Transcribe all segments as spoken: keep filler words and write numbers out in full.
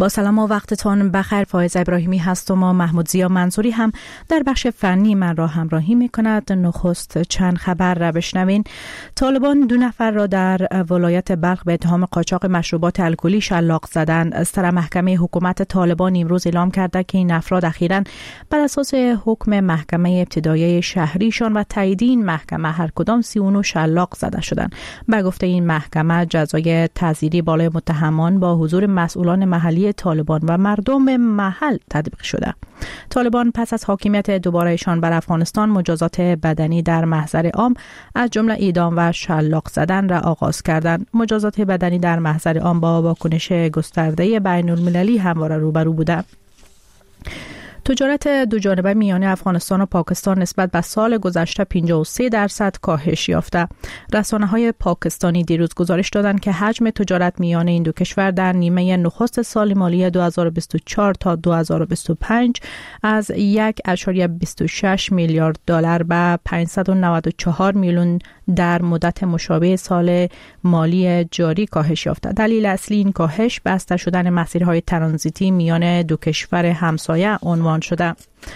با سلام و وقتتان بخیر. فایزه ابراهیمی هستم و محمود زیا منصوری هم در بخش فنی من را همراهی می کند. نخست چند خبر را بشنوین. طالبان دو نفر را در ولایت بلخ به اتهام قاچاق مشروبات الکلی شلاق زدند. از طرف محکمه حکومت طالبان امروز اعلام کرده که این افراد اخیراً بر اساس حکم محکمه ابتدایه شهریشان و تایید این محکمه هر کدام سی و نه شلاق زده شدند. به گفته این محکمه جزای تعزیری بالای متهمان با حضور مسئولان محلی طالبان و مردم محل تطبیق شده. طالبان پس از حاکمیت دوبارهشان بر افغانستان مجازات بدنی در محضر عام از جمله اعدام و شلاق زدن را آغاز کردند. مجازات بدنی در محضر عام با واکنش گسترده بین المللی همواره روبرو بوده. تجارت دوجانبه میان افغانستان و پاکستان نسبت به سال گذشته پنجاه و سه درصد کاهش یافته. رسانه‌های پاکستانی دیروز گزارش دادند که حجم تجارت میان این دو کشور در نیمه نخست سال مالی دو هزار و بیست و چهار تا دو هزار و بیست و پنج از یک ممیز بیست و شش میلیارد دلار به پانصد و نود و چهار میلیون در مدت مشابه سال مالی جاری کاهش یافته. دلیل اصلی این کاهش بسته شدن مسیرهای ترانزیتی میان دو کشور همسایه عنوان شده.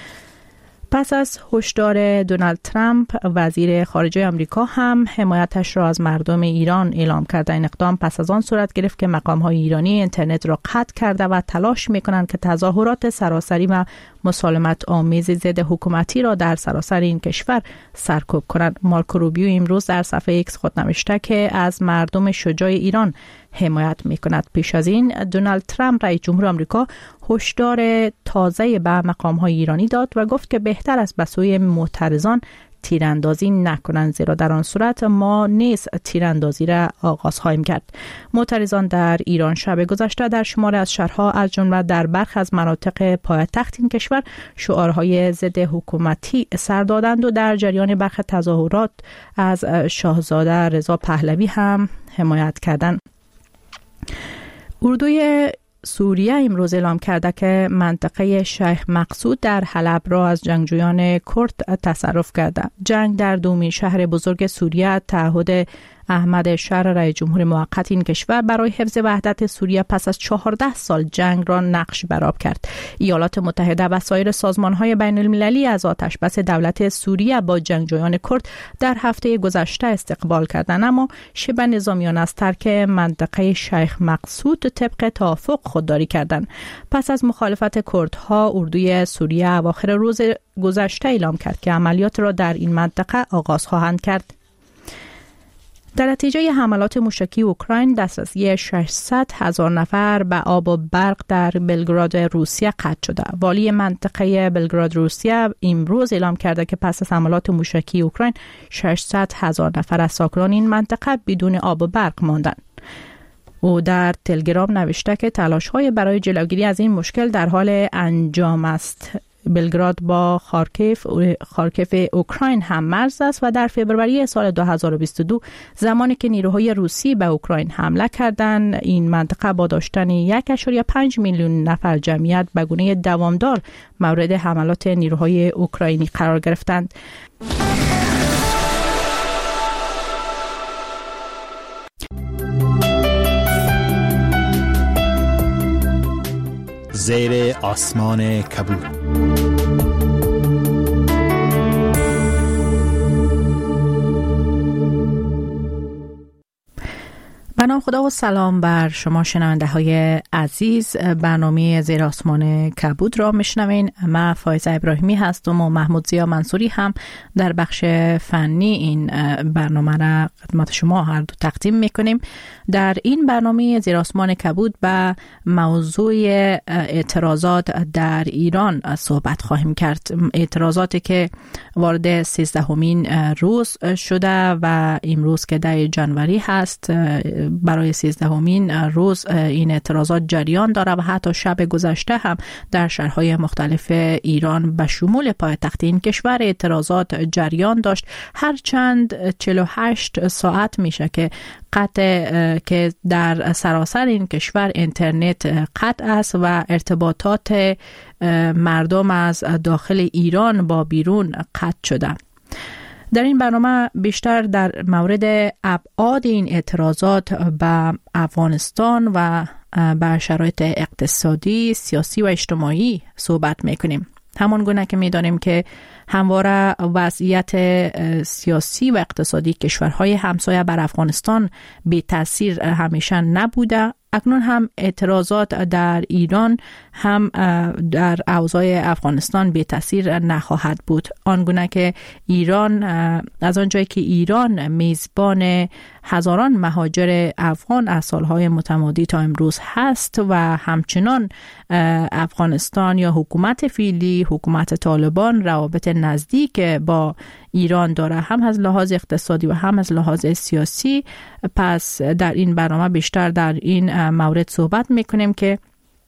پس از هشدار دونالد ترامپ، وزیر خارجه آمریکا هم حمایتش را از مردم ایران اعلام کرده. این اقدام پس از آن صورت گرفت که مقام‌های ایرانی اینترنت را قطع کرده و تلاش می‌کنند که تظاهرات سراسری و مسالمت آمیز ضد حکومتی را در سراسر این کشور سرکوب کنند. مارکو روبیو امروز در صفحه ایکس خود نوشته که از مردم شجاع ایران حمایت می‌کند. پیش از این دونالد ترامپ رئیس جمهور آمریکا هشدار تازه به مقام‌های ایرانی داد و گفت که بهتر است به سوی معترضان تیراندازی نکنند، زیرا در آن صورت ما نیز تیراندازی را آغاز خواهیم کرد. معترضان در ایران شب گذشته در شماری از شهرها از جمله در برخی از مناطق پایتخت این کشور شعارهای ضد حکومتی سر دادند و در جریان برخی تظاهرات از شاهزاده رضا پهلوی هم حمایت کردند. اردوی سوریه امروز اعلام کرده که منطقه شیخ مقصود در حلب را از جنگجویان کرد تصرف کرده. جنگ در دومین شهر بزرگ سوریه تعهد احمد شهر رئیس جمهور موقت این کشور برای حفظ وحدت سوریه پس از چهارده سال جنگ را نقش برآب کرد. ایالات متحده و سایر سازمان‌های بین المللی از آتش بس دولت سوریه با جنگجویان کرد در هفته گذشته استقبال کردند، اما شبه نظامیان از ترک منطقه شیخ مقصود طبق توافق خودداری کردند. پس از مخالفت کردها، اردوی سوریه اواخر روز گذشته اعلام کرد که عملیات را در این منطقه آغاز خواهند کرد. در نتیجه حملات موشکی اوکراین دسترسی ششصد هزار نفر به آب و برق در بلگراد روسیه قطع شده. والی منطقه بلگراد روسیه امروز اعلام کرده که پس از حملات موشکی اوکراین ششصد هزار نفر از ساکنان این منطقه بدون آب و برق ماندند. او در تلگرام نوشته که تلاش‌های برای جلوگیری از این مشکل در حال انجام است. بلگراد با خارکیف خارکیف اوکراین هم مرز است و در فوریه سال دو هزار و بیست و دو زمانی که نیروهای روسی به اوکراین حمله کردند، این منطقه با داشتن یک ممیز پنج میلیون نفر جمعیت به گونه دوامدار مورد حملات نیروهای اوکراینی قرار گرفتند. زیر آسمان کبود. به نام خدا و سلام بر شما شنونده های عزیز. برنامه زیر آسمان کبود را میشنوین. من فایزه ابراهیمی هستم و محمود زیا منصوری هم در بخش فنی این برنامه را خدمت شما هر دو تقدیم میکنیم. در این برنامه زیر آسمان کبود به موضوع اعتراضات در ایران صحبت خواهیم کرد. اعتراضاتی که وارد سیزدهمین روز شده و امروز که ده جنوری هست، برای سیزدهمین روز این اعتراضات جریان داره و حتی شب گذشته هم در شهرهای مختلف ایران به شمول پایتخت این کشور اعتراضات جریان داشت. هرچند چهل و هشت ساعت میشه که قطع که در سراسر این کشور اینترنت قطع است و ارتباطات مردم از داخل ایران با بیرون قطع شده. در این برنامه بیشتر در مورد ابعاد این اعتراضات به افغانستان و به شرایط اقتصادی، سیاسی و اجتماعی صحبت میکنیم. همان گونه که میدانیم که همواره وضعیت سیاسی و اقتصادی کشورهای همسایه بر افغانستان بی تاثیر همیشه نبوده، اکنون هم اعتراضات در ایران هم در اوضاع افغانستان بی تاثیر نخواهد بود. آنگونه که ایران، از آنجایی که ایران میزبان هزاران مهاجر افغان از سالهای متمادی تا امروز هست و همچنان افغانستان یا حکومت فعلی، حکومت طالبان روابط نزدیک با ایران داره، هم از لحاظ اقتصادی و هم از لحاظ سیاسی. پس در این برنامه بیشتر در این مورد صحبت میکنیم که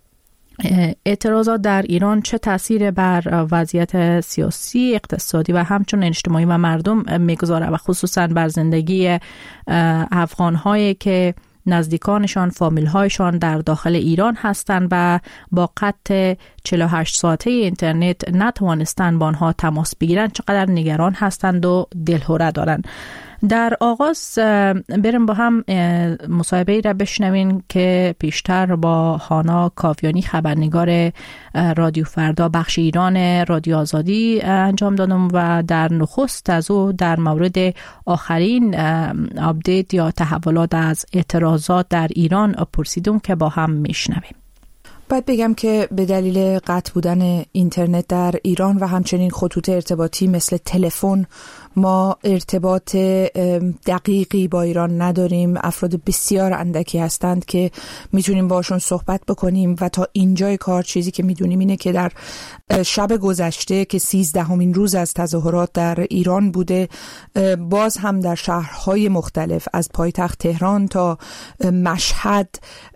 اعتراضات در ایران چه تأثیر بر وضعیت سیاسی، اقتصادی و همچنین اجتماعی و مردم میگذاره و خصوصا بر زندگی افغان‌هایی که نزدیکانشان، فامیل‌هایشان در داخل ایران هستند و با قطع چهل و هشت ساعته اینترنت نتوانستند با آنها تماس بگیرند، چقدر نگران هستند و دلهره دارند. در آغاز بریم با هم مصاحبه‌ای را بشنویم که پیشتر با هانا کاویانی خبرنگار رادیو فردا بخش ایران رادیو آزادی انجام دادم و در نخست از او در مورد آخرین آپدیت یا تحولات از اعتراضات در ایران پرسیدم که با هم میشنویم. باید بگم که به دلیل قطع بودن اینترنت در ایران و همچنین خطوط ارتباطی مثل تلفن ما ارتباط دقیقی با ایران نداریم. افراد بسیار اندکی هستند که میتونیم باشون صحبت بکنیم و تا اینجای کار چیزی که میدونیم اینه که در شب گذشته که سیزدهمین روز از تظاهرات در ایران بوده، باز هم در شهرهای مختلف از پایتخت تهران تا مشهد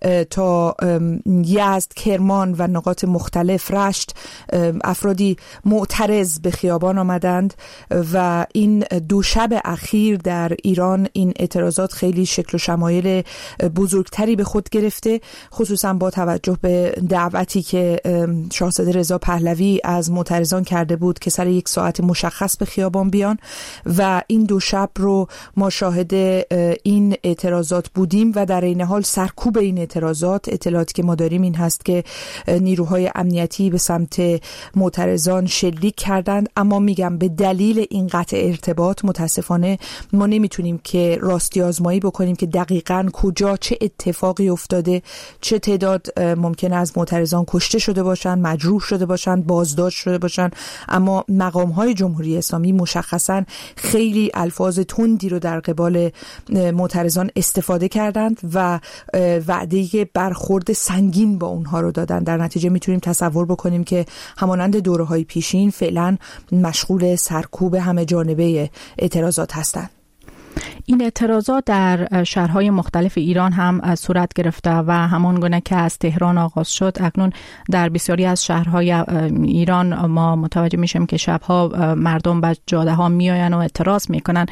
تا یزد، کرمان و نقاط مختلف، رشت، افرادی معترض به خیابان آمدند و این دو شب اخیر در ایران این اعتراضات خیلی شکل و شمایل بزرگتری به خود گرفته، خصوصا با توجه به دعوتی که شاهزاده رضا پهلوی از معترضان کرده بود که سر یک ساعت مشخص به خیابان بیان و این دو شب رو ما شاهد این اعتراضات بودیم و در این حال سرکوب این اعتراضات، اطلاعاتی که ما داریم این هست که نیروهای امنیتی به سمت معترضان شلیک کردند. اما میگم به دلیل این قطع ارتباط متاسفانه ما نمیتونیم که راستی آزمایی بکنیم که دقیقاً کجا چه اتفاقی افتاده، چه تعداد ممکنه از معترضان کشته شده باشن، مجروح شده باشن، بازداشت شده باشن. اما مقام‌های جمهوری اسلامی مشخصاً خیلی الفاظ تندی رو در قبال معترضان استفاده کردند و وعده برخورد سنگین با اونها رو دادن. در نتیجه میتونیم تصور بکنیم که همانند دوره‌های پیشین فعلا مشغول سرکوب همه جانبه اعتراضات هستند. این اعتراضات در شهرهای مختلف ایران هم صورت گرفته و همان گونه که از تهران آغاز شد، اکنون در بسیاری از شهرهای ایران ما متوجه میشیم که شبها مردم به جاده ها میآیند و اعتراض میکنن.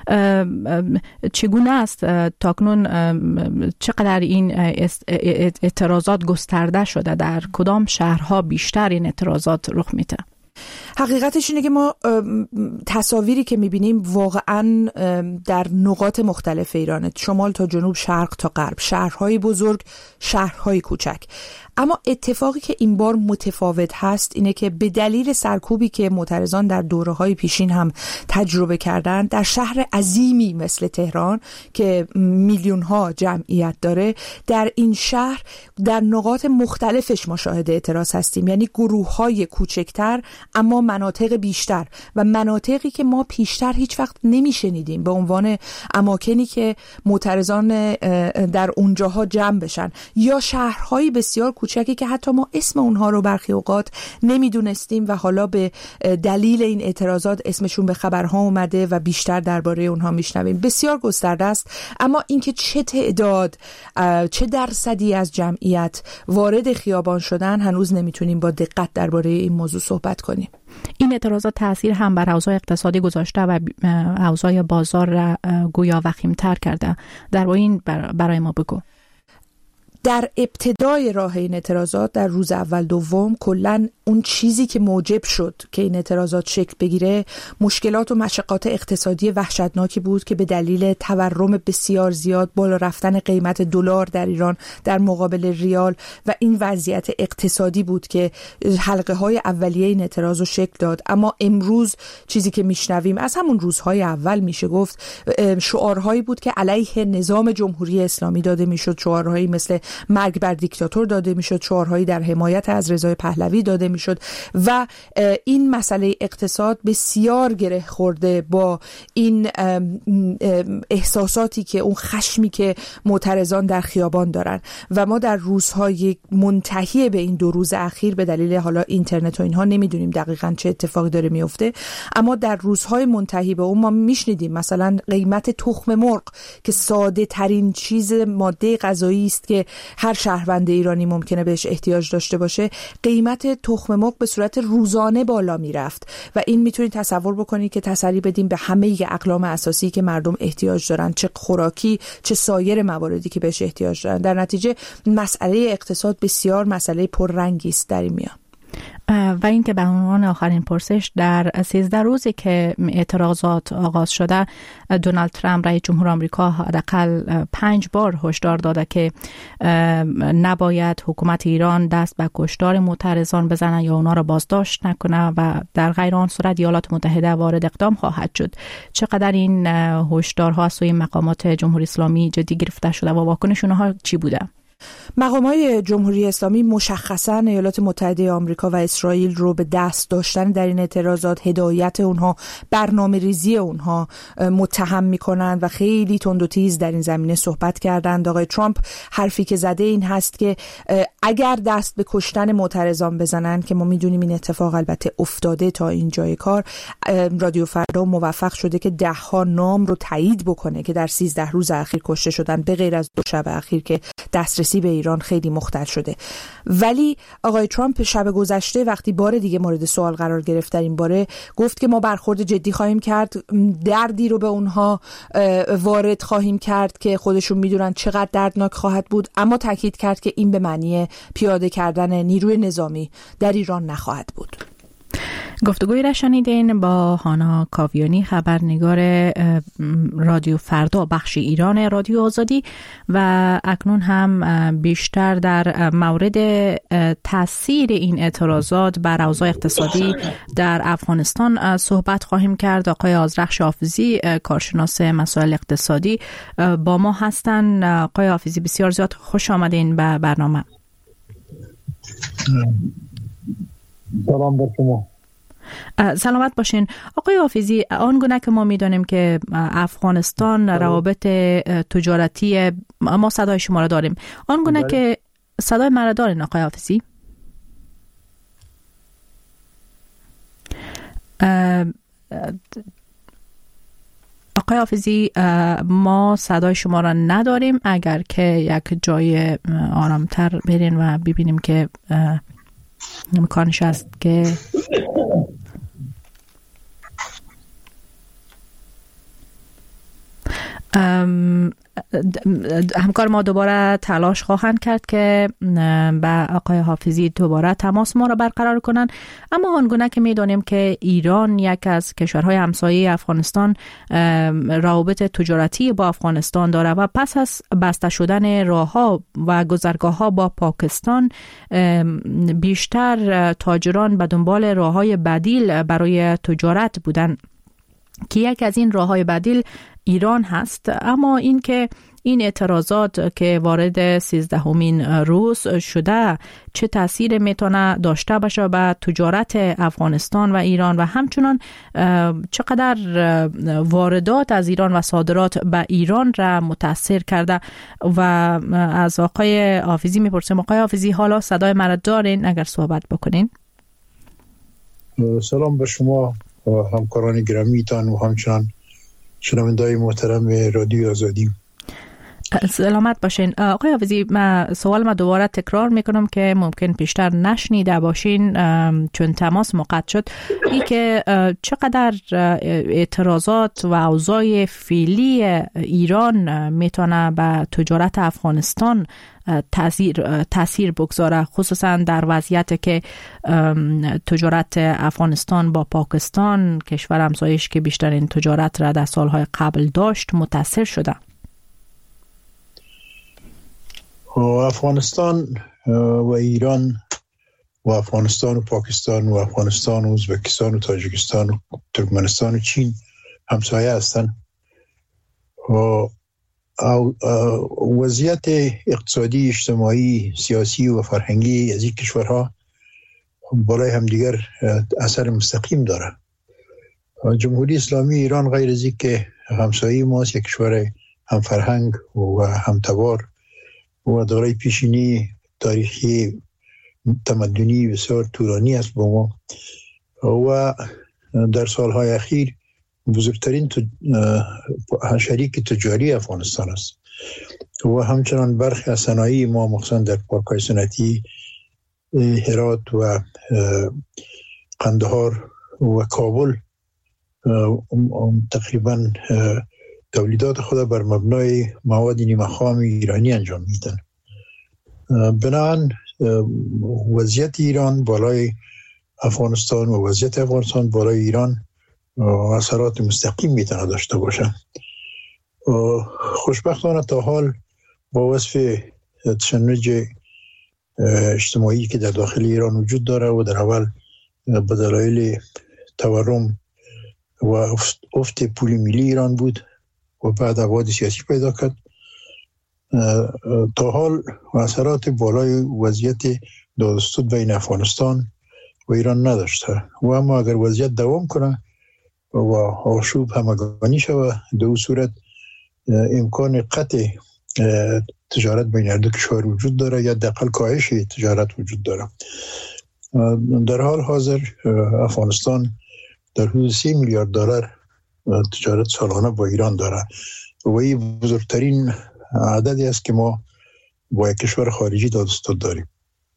چگونه است تاکنون، چقدر این اعتراضات گسترده شده؟ در کدام شهرها بیشتر این اعتراضات رخ میده؟ حقیقتش اینه که ما تصاویری که میبینیم واقعا در نقاط مختلف ایرانه، شمال تا جنوب، شرق تا غرب، شهرهای بزرگ، شهرهای کوچک. اما اتفاقی که این بار متفاوت هست اینه که به دلیل سرکوبی که معترضان در دوره‌های پیشین هم تجربه کردن، در شهر عظیمی مثل تهران که میلیون‌ها جمعیت داره، در این شهر در نقاط مختلفش ما شاهد اعتراض هستیم، یعنی گروه‌های کوچکتر اما مناطق بیشتر و مناطقی که ما پیشتر هیچ وقت نمیشنیدیم به عنوان اماکنی که معترضان در اونجاها جمع بشن، یا شهرهای بسیار کوچکی که حتی ما اسم اونها رو برخی اوقات نمیدونستیم و حالا به دلیل این اعتراضات اسمشون به خبرها اومده و بیشتر درباره اونها میشنویم. بسیار گسترده است، اما اینکه چه تعداد، چه درصدی از جمعیت وارد خیابان شدن هنوز نمیتونیم با دقت درباره این موضوع صحبت کنیم. این اعتراضات تاثیر هم بر اوضاع اقتصادی گذاشته و اوضاع بازار را گویا وخیم‌تر کرده. در این برای ما بگو. در ابتدای راه این اعتراضات در روز اول دوم کلاً اون چیزی که موجب شد که این اعتراضات شکل بگیره مشکلات و مشقات اقتصادی وحشتناکی بود که به دلیل تورم بسیار زیاد، بالا رفتن قیمت دلار در ایران در مقابل ریال و این وضعیت اقتصادی بود که حلقه های اولیه این اعتراض رو شکل داد. اما امروز چیزی که میشنویم از همون روزهای اول میشه گفت شعارهایی بود که علیه نظام جمهوری اسلامی داده میشد، شعارهایی مثل مرگ بر دیکتاتور داده میشد، شعارهایی در حمایت از رضای پهلوی داده میشد و این مسئله اقتصاد بسیار گره خورده با این احساساتی که اون خشمی که معترضان در خیابان دارن و ما در روزهای منتهی به این دو روز اخیر به دلیل حالا اینترنت و اینها نمیدونیم دقیقاً چه اتفاقی داره میفته، اما در روزهای منتهی به اون ما میشنیدیم مثلا قیمت تخم مرغ که ساده ترین چیز ماده غذایی است که هر شهروند ایرانی ممکنه بهش احتیاج داشته باشه، قیمت تخم مرغ به صورت روزانه بالا میرفت و این میتونید تصور بکنید که تسری بدیم به همه اقلام اساسی که مردم احتیاج دارن، چه خوراکی چه سایر مواردی که بهش احتیاج دارن. در نتیجه مسئله اقتصاد بسیار مسئله پررنگی است در این میان. و اینکه به عنوان آخرین پرسش، در سیزده روزی که اعتراضات آغاز شده دونالد ترامپ رئیس جمهور آمریکا حداقل پنج بار هشدار داده که نباید حکومت ایران دست به کشتار معترضان بزنه یا اونا را بازداشت نکنه و در غیر آن صورت ایالات متحده وارد اقدام خواهد شد. چقدر این هشدارها از سوی مقامات جمهوری اسلامی جدی گرفته شده و واکنش اونها چی بوده؟ مقامات جمهوری اسلامی مشخصاً ایالات متحده آمریکا و اسرائیل رو به دست داشتن در این اعتراضات، هدایت اونها، برنامه‌ریزی اونها متهم می‌کنند و خیلی تند و تیز در این زمینه صحبت کردند. آقای ترامپ حرفی که زده این هست که اگر دست به کشتن معترضان بزنن، که ما می‌دونیم این اتفاق البته افتاده تا این جای کار، رادیو فردا موفق شده که ده ها نام رو تایید بکنه که در سیزده روز اخیر کشته شدن، به غیر از دو شب اخیر که دسترسی به ایران خیلی مختل شده. ولی آقای ترامپ شب گذشته وقتی بار دیگه مورد سوال قرار گرفت در این باره، گفت که ما برخورد جدی خواهیم کرد، دردی رو به اونها وارد خواهیم کرد که خودشون میدونن چقدر دردناک خواهد بود، اما تاکید کرد که این به معنی پیاده کردن نیروی نظامی در ایران نخواهد بود. گفتگوی را شنیدین با هانا کاویانی، خبرنگار رادیو فردا بخش ایران رادیو آزادی، و اکنون هم بیشتر در مورد تاثیر این اعتراضات بر اوضاع اقتصادی در افغانستان صحبت خواهیم کرد. آقای آذرخش حافظی، کارشناس مسائل اقتصادی، با ما هستند. آقای حافظی، بسیار زیاد خوش آمدین به برنامه. سلام بر شما. سلامت باشین. آقای حافظی، آنگونه که ما میدانیم که افغانستان روابط تجارتی، ما صدای شما را داریم، آنگونه که صدای مرا دارین آقای حافظی؟ آقای حافظی، ما صدای شما را نداریم. اگر که یک جای آرامتر برین و ببینیم که امکانش هست که همکار ما دوباره تلاش خواهند کرد که با آقای حافظی دوباره تماس ما را برقرار کنند. اما آنگونه که می‌دانیم که ایران یک از کشورهای همسایه افغانستان روابط تجارتی با افغانستان داره و پس از بسته شدن راه‌ها و گذرگاه‌ها با پاکستان، بیشتر تاجران به دنبال راه‌های بدیل برای تجارت بودند که یک از این راه‌های بدیل ایران هست. اما این که این اعتراضات که وارد سیزدهمین روز شده چه تأثیر میتونه داشته باشه به تجارت افغانستان و ایران و همچنان چقدر واردات از ایران و صادرات به ایران را متاثر کرده، و از آقای حافظی میپرسیم. آقای حافظی، حالا صدای مرا دارین؟ اگر صحبت بکنین. سلام به شما و همکاران گرامیتان و همچنان شنونده‌های محترم رادیو آزادی. سلامت باشین. آقای حافظی، من سوال ما دوباره تکرار میکنم که ممکن پیشتر نشنیده باشین چون تماس مقطع شد. ای که چقدر اعتراضات و اوضاع فعلی ایران میتونه به تجارت افغانستان تاثیر تاثیر بگذاره، خصوصا در وضعیتی که تجارت افغانستان با پاکستان، کشور همسایش که بیشترین تجارت را در سالهای قبل داشت، متاثر شده؟ افغانستان و ایران و افغانستان و پاکستان و افغانستان و ازبکستان و تاجیکستان و ترکمنستان و چین همسایه هستند. وضعیت اقتصادی، اجتماعی، سیاسی و فرهنگی از این کشورها بالای همدیگر اثر مستقیم داره. جمهوری اسلامی ایران غیر از این که همسایه ماست، یک کشور هم فرهنگ و هم تبار و دارای پیشینی تاریخی تمدنی بسیار طولانی است با ما و در سالهای اخیر بزرگترین شریک تجاری افغانستان است و همچنان برخی از صنایع ما مخصوصا در پارک‌های صنعتی هرات و قندهار و کابل تقریبا تولیدات خود بر مبنای مواد نیمه خام ایرانی انجام میدن. بنابراین وضعیت ایران بالای افغانستان و وضعیت افغانستان بالای ایران اثرات مستقیم میتونه داشته باشه. خوشبختانه تا حال با وصف تشنج اجتماعی که در داخل ایران وجود داره و در اول به دلایل تورم و افت پول ملی ایران بود و بعد عواد سیاسی پیدا کرد، تا حال اثرات بالای وضعیت دادستود بین افغانستان و ایران نداشته و اما اگر وضعیت دوام کنه و آشوب همگانی شود، در اون صورت امکان قطع تجارت بین هر دو کشور وجود داره یا دقیقاً کاهش تجارت وجود داره. در حال حاضر افغانستان در حدود سی میلیارد دلار تجارت سالانه با ایران داره و این بزرگترین عددی است که ما با یک کشور خارجی دادستود داریم.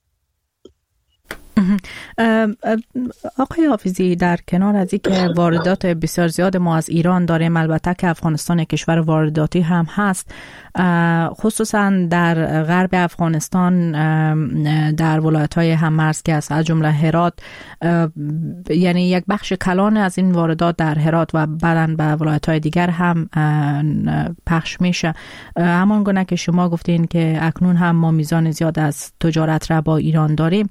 آقای حافظی، در کنار از این که واردات بسیار زیاد ما از ایران داریم، البته که افغانستان یک کشور وارداتی هم هست، خصوصا در غرب افغانستان در ولایت‌های هم‌مرز که از جمله هرات، یعنی یک بخش کلان از این واردات در هرات و بعداً به ولایت‌های دیگر هم پخش میشه. همان گونه که شما گفتین که اکنون هم ما میزان زیاد از تجارت را با ایران داریم،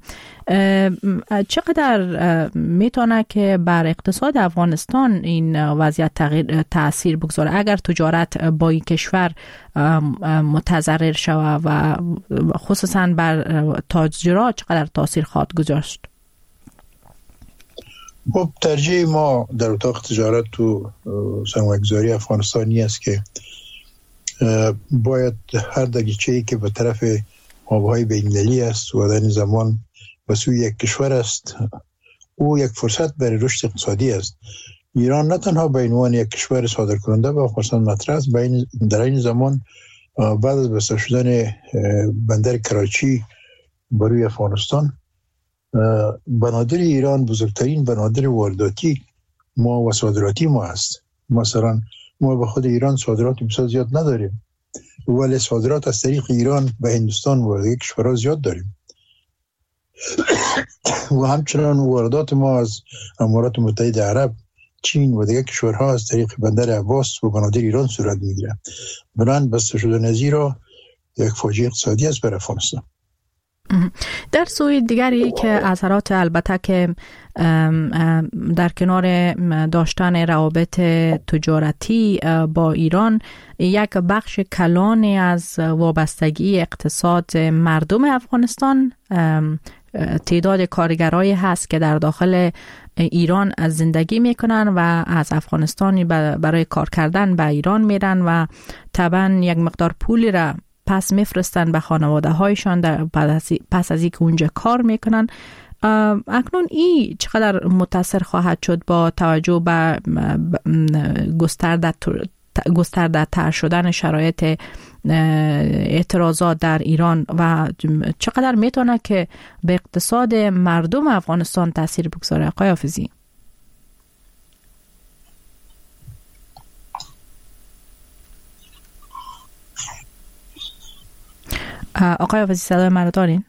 چقدر میتونه که بر اقتصاد افغانستان این وضعیت تغییر تأثیر بگذاره اگر تجارت با این کشور متضرر شود و خصوصا بر تاجرها چقدر تأثیر خواهد گذاشت؟ خب ترجیح ما در اتاق تجارت و سرمایه‌گذاری افغانستانی است که باید هر دریچه‌ای که به طرف آبهای بین‌المللی است و در این زمان و سوی یک کشور است، او یک فرصت برای رشد اقتصادی است. ایران نه تنها به عنوان یک کشور صادرکننده به افغانستان مطرح است، در این زمان بعد از بسته شدن بندر کراچی بروی افغانستان، بنادر ایران بزرگترین بنادر وارداتی ما و صادراتی ما است. مثلا ما به خود ایران صادرات بسیار زیاد نداریم، ولی صادرات از طریق ایران به هندوستان و دیگر کشورها زیاد داریم و همچنان واردات ما از امارات متحده عرب، چین و دیگر کشورها از طریق بندر عباس و بنادر ایران صورت میگیره. بنابراین بسته شدن از این را یک فاجعه اقتصادی است برای افغانستان. در سوی دیگری که اثرات البته که در کنار داشتن روابط تجارتی با ایران، یک بخش کلانی از وابستگی اقتصاد مردم افغانستان تعداد کارگرایی هست که در داخل ایران از زندگی میکنن و از افغانستان برای کار کردن به ایران میرن و طبعا یک مقدار پولی را پس میفرستن به خانواده هایشان در پس از اینکه اونجا کار میکنن. اکنون این چقدر متاثر خواهد شد با توجه به گسترده گسترده تر شدن شرایط اعتراضات در ایران و چقدر میتونه که به اقتصاد مردم افغانستان تاثیر بگذاره؟ آقای حافظی. آقای حافظی صدای من رو دارین؟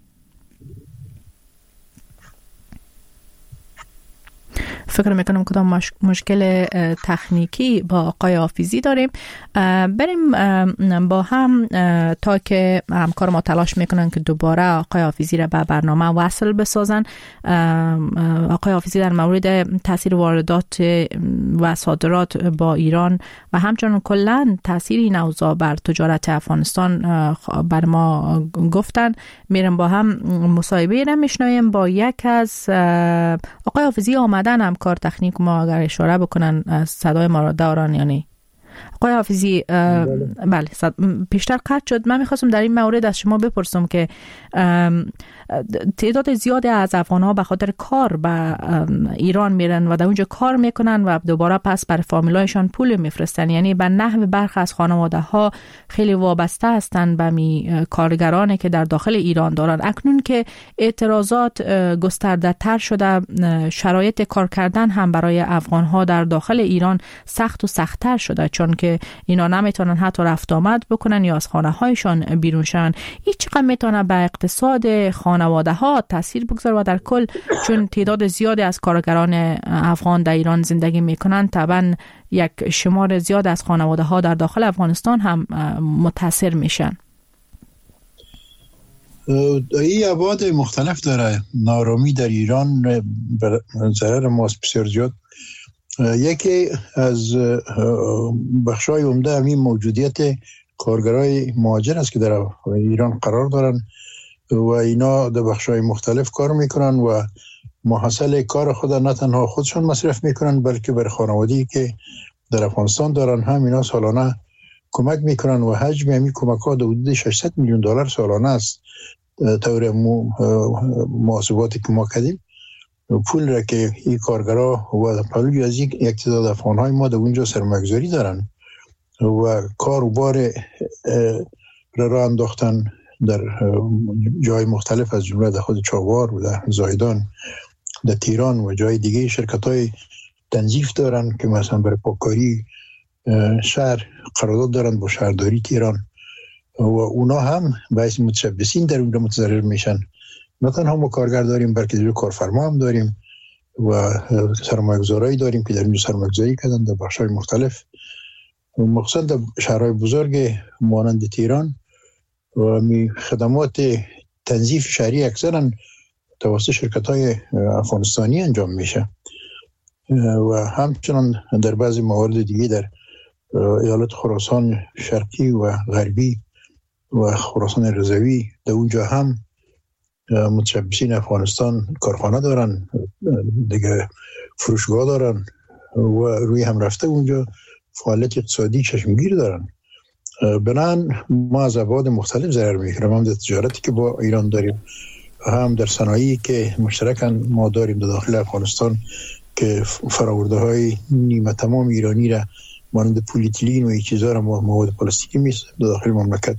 فکر میکنم کدام مش... مشکل تکنیکی با آقای حافظی داریم. بریم با هم تا که همکار ما تلاش میکنن که دوباره آقای حافظی را به برنامه وصل بسازن. آقای حافظی در مورد تاثیر واردات و صادرات با ایران و همچنین کلا تاثیر این اوضاع بر تجارت افغانستان بر ما گفتن. میرم با هم مصاحبه را میشنویم با یک از آقای حافظی. آمدن هم کار تکنیک ما اگر اشاره بکنن صدای ما را دارن یعنی؟ آقای حافظی بله پیشتر قطع شد. من میخواستم در این مورد از شما بپرسم که تعداد زیادی از افغان‌ها به خاطر کار به ایران میرن و در اونجا کار میکنن و دوباره پس بر فامیلایشان پول میفرستن، یعنی به نحو برخی از خانواده ها خیلی وابسته هستند به می کارگرانی که در داخل ایران دارن. اکنون که اعتراضات گسترده تر شده، شرایط کار کردن هم برای افغان‌ها در داخل ایران سخت و سخت‌تر شده، چون که اینا نمیتونن حتی رفت آمد بکنن یا از خانه هایشان بیرون شن. این چقدر میتونه به اقتصاد خانواده ها تاثیر بگذاره و در کل چون تعداد زیادی از کارگران افغان در ایران زندگی میکنن، طبعا یک شمار زیاد از خانواده ها در داخل افغانستان هم متاثر میشن. این ابعاد مختلف داره. نارامی در ایران به ضرر ماست بسیار زیاد. یکی از بخشای عمده همین موجودیت کارگرای مهاجر است که در ایران قرار دارن و اینا در بخشای مختلف کار میکنن و محصل کار خود نه تنها خودشون مصرف میکنن بلکه بر خانواده‌ای که در افغانستان دارن هم اینا سالانه کمک میکنن و حجم همین کمک ها در حدود ششصد میلیون دلار سالانه است. طور محاسباتی که ما کردیم پول را که این کارگرها و پلوی از یک تعداد افغان‌های ما در اونجا سرمایه‌گذاری دارن و کار و بار را راه انداختن در جای مختلف از جمله در خود چاوار و در زایدان، در تیران و جای دیگه شرکت‌های تنظیف دارن که مثلا برای پاککاری شهر قرارداد دارن با شهرداری تیران و اونا هم باعث متشبثین در اونجا متضرر میشن. نه تنها ما کارگر داریم بلکه در کارفرما هم داریم و سرمایه‌گذارایی داریم که در اینجا سرمایه‌گذاری کردن در بخش‌های مختلف، مخصوصا در شهرهای بزرگ مانند تهران و می خدمات تنظیف شهری اکثرا توسط شرکت‌های افغانستانی انجام میشه و همچنان در بعضی موارد دیگه در ایالت خراسان شرقی و غربی و خراسان رضوی در اونجا هم متشبثین افغانستان کارخانه دارن، دیگه فروشگاه دارن و روی هم رفته اونجا فعالیت اقتصادی چشمگیر دارن. بنان ما از ابعاد مختلف ضرر می‌کنیم، هم در تجارتی که با ایران داریم، هم در صنایعی که مشترکاً ما داریم در داخل افغانستان که فراورده های نیمه تمام ایرانی را مانند پلیتیلین و این چیزا را مواد پلاستیکی میسازیم در داخل مملکت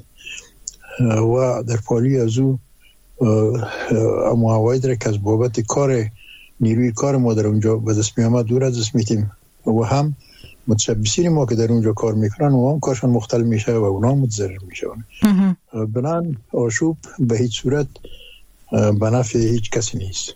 و در پالی از او معاوید را که از بابت کار نیروی کار ما در اونجا به دست می آمد دور از دست میتیم و هم متشبثین ما که در اونجا کار میکنن و هم کارشان مختل میشه و اونا متضرر میشن. بنان آشوب به هیچ صورت به نفع هیچ کسی نیست.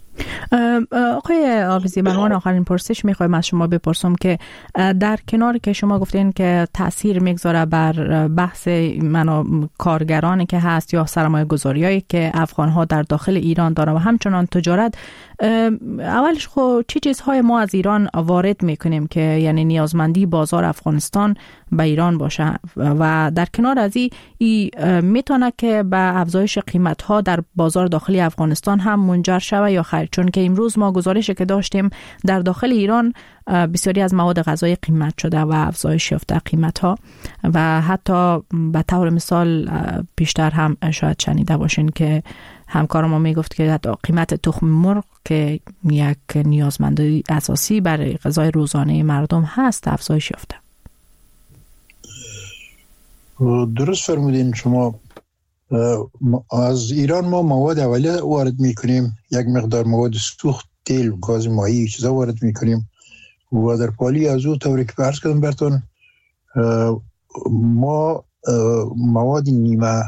آقای حافظی، من اون آخرین پرسش میخوایم از شما بپرسم که در کنار که شما گفتین که تاثیر میگذاره بر بحث منو کارگرانی که هست یا سرمایه گذاریایی که افغان ها در داخل ایران دارن و همچنان تجارت، اولش خب چه چیزهای ما از ایران وارد میکنیم که یعنی نیازمندی بازار افغانستان به ایران باشه و در کنار از این میتونه که به افزایش قیمت ها در بازار داخلی افغانستان هم منجر شود یا خیر؟ چون که امروز ما گزارشی که داشتیم در داخل ایران بسیاری از مواد غذایی قیمت شده و افزایش یافته قیمت ها و حتی به طور مثال بیشتر هم شاید شنیده باشین که همکار ما میگفت که قیمت تخم مرغ که یک نیازمندی اساسی برای غذای روزانه مردم هست افزایش یافته. درست فرمودین شما. از ایران ما مواد اولیه وارد میکنیم، یک مقدار مواد سوخت، تیل، گاز مایع چیزا وارد میکنیم و در پالی از او طوری که عرض کردم براتون ما مواد نیمه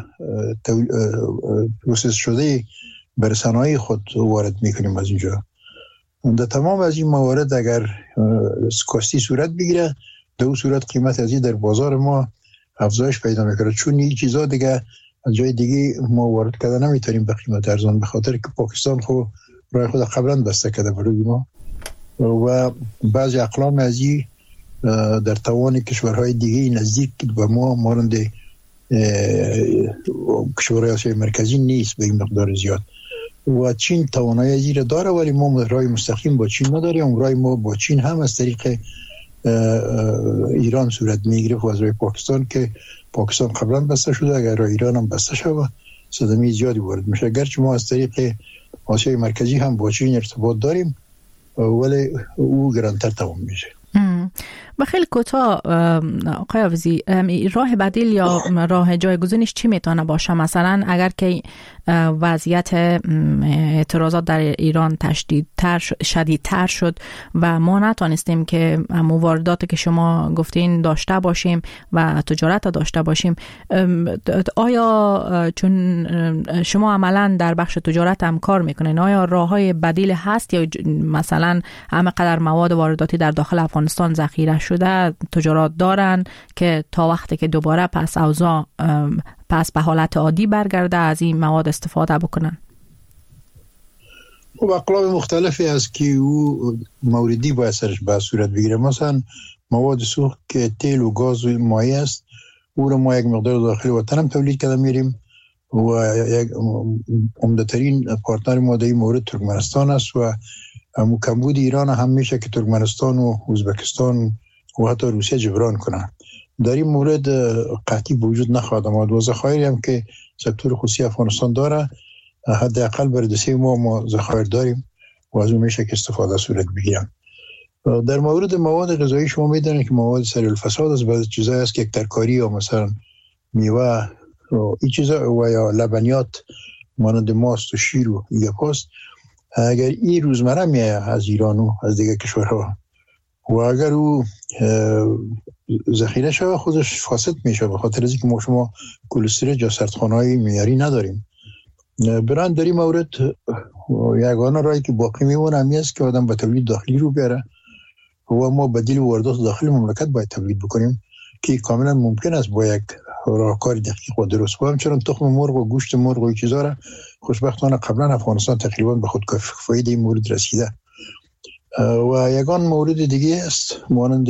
پروسس شده بر صنایع خود وارد میکنیم از اینجا. در تمام از این موارد اگر کاستی صورت بگیره، در اون صورت قیمت از این در بازار ما افزایش پیدا میکنه، چون این چیزا دیگه از جای دیگه ما وارد کردن نمیتونیم به قیمت ارزان، به خاطر که پاکستان خود راه خود قبلا بسته کرده برای ما و بعضی اقلام از این در توان کشورهای دیگه نزدیک به ما مانند کشورهای آسیای مرکزی نیست به این مقدار زیاد و چین توانایی از این داره، ولی ما راه مستقیم با چین نداریم. راه ما با چین هم از طریق ایران صورت میگیره و از راه پاکستان که پاکستان قبلا بسته شده، اگر راه ایران هم بسته شده صدمه زیادی وارد میشه. اگرچه ما از طریق آسیای مرکزی هم با چین ارتباط داریم ولی او گرانتر تمام میشه. و خیلی کوتاه آقای حافظی، راه بدیل یا راه جایگزینش چی میتونه باشه؟ مثلا اگر که وضعیت اعتراضات در ایران تشدیدتر شدیدتر شد و ما نتونستیم که وارداتی که شما گفتین داشته باشیم و تجارت داشته باشیم، آیا چون شما عملا در بخش تجارت هم کار میکنین، آیا راههای بدیل هست یا مثلا همه قدر مواد وارداتی در داخل افغانستان ذخیره شده تجارت دارن که تا وقتی که دوباره پس اوضاع پس به حالت عادی برگرده از این مواد استفاده بکنن؟ و اقلام مختلفی است که او موردی باید سرش به صورت بگیره. مثلا مواد سوخت که تیل و گاز و مایع است، او رو ما یک مقدار داخل وطن هم تولید کرده میریم و یک عمده‌ترین پارتنر ما در این مورد ترکمنستان است و کمبود ایران هم میشه که ترکمنستان و ازبکستان و حتی روسیه جبران کنن. در این مورد قطعی وجود نخواهد آمد و ذخایر هم که سکتور خصوصی افغانستان داره حداقل برای دو سه ماه ما ذخایر داریم و از اون میشه که استفاده صورت بگیرن. در مورد مواد غذایی شما میدونید که مواد سریع الفساد است، بعضی چیزایی است که یک ترکاری یا مثلا میوه این چیزا و یا لبنیات مانند ماست و شیر و یاپاست، اگر این روزمره میاد از ایران و از دیگه کشورها و اگر او ذخیره شده خودش فاسد میشه به خاطر اینکه ما شما کلستر یا سردخانه‌های معیاری نداریم. بران در این مورد یگانه راهی که باقی میمونه همین است که آدم به تولید داخلی رو بیاره و ما بدیل واردات داخل مملکت باید تولید بکنیم که کاملا ممکن است با یک راهکار دقیق و درست. و همچنان تخم مرغ و گوشت مرغ و چیزا را خوشبختانه قبلا افغانستان تقریبا به خودکفایی در این مورد رسیده. و یگان مورد دیگه است مانند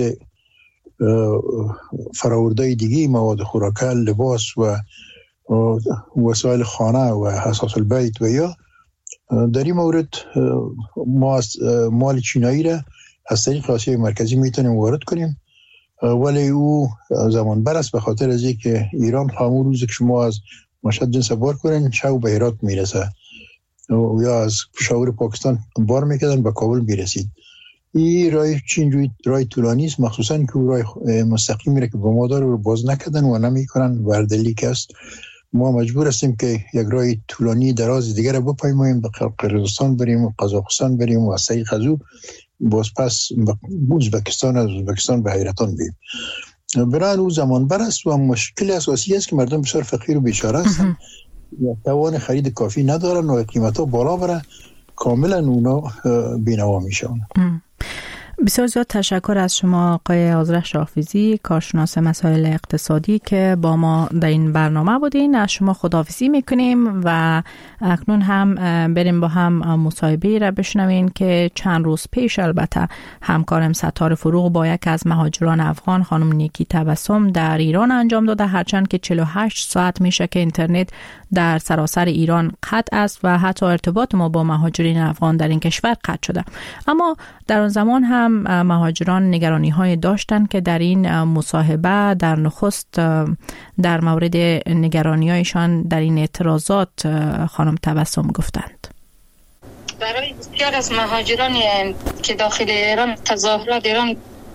فراورده دیگه مواد خوراکی، لباس و وسایل خانه و حساس البیت و یا در این مورد ما مال چینایی را از طریق آسیای مرکزی میتونیم وارد کنیم ولی او زمان بر است به خاطر از اینکه ایران همون روز که شما از مشهد جنس بار کنین شب به هرات میرسه یا از پشاور پاکستان بار میکردن به کابل میرسید. این رای چین رای طولانی است، مخصوصا که رای مستقیم میره که با ما داره رو باز نکردن و نمیکنن وردلی که است. ما مجبور هستیم که یک رای طولانی دراز دیگر رو بپیماییم، به قرقیزستان بریم و قزاقستان بریم و از طریق از او باز پس ازبکستان از ازبکستان به حیرتان بریم. برای او زمان بر است و مشکل اساسی است که مردم بسیار فقیر و بیچاره هستن توان خرید کافی ندارن و قیمتا بالا بره، کاملا اونا بینوا میشن. بسیار زیاد تشکر از شما آقای آذرخش حافظی، کارشناس مسائل اقتصادی که با ما در این برنامه بودین. از شما خداحافظی میکنیم و اکنون هم بریم با هم مصاحبه را بشنوین که چند روز پیش البته همکارم ستاره فروغ با یک از مهاجران افغان خانم نیکی تبسم در ایران انجام داده، هرچند که چهل و هشت ساعت میشه که اینترنت در سراسر ایران قطع است و حتی ارتباط ما با مهاجرین افغان در این کشور قطع شده. اما در آن زمان هم مهاجران نگرانی های داشتند که در این مصاحبه در نخست در مورد نگرانی هایشان در این اعتراضات خانم تبسم گفتند. برای بسیار از مهاجران که داخل ایران تظاهرات ایران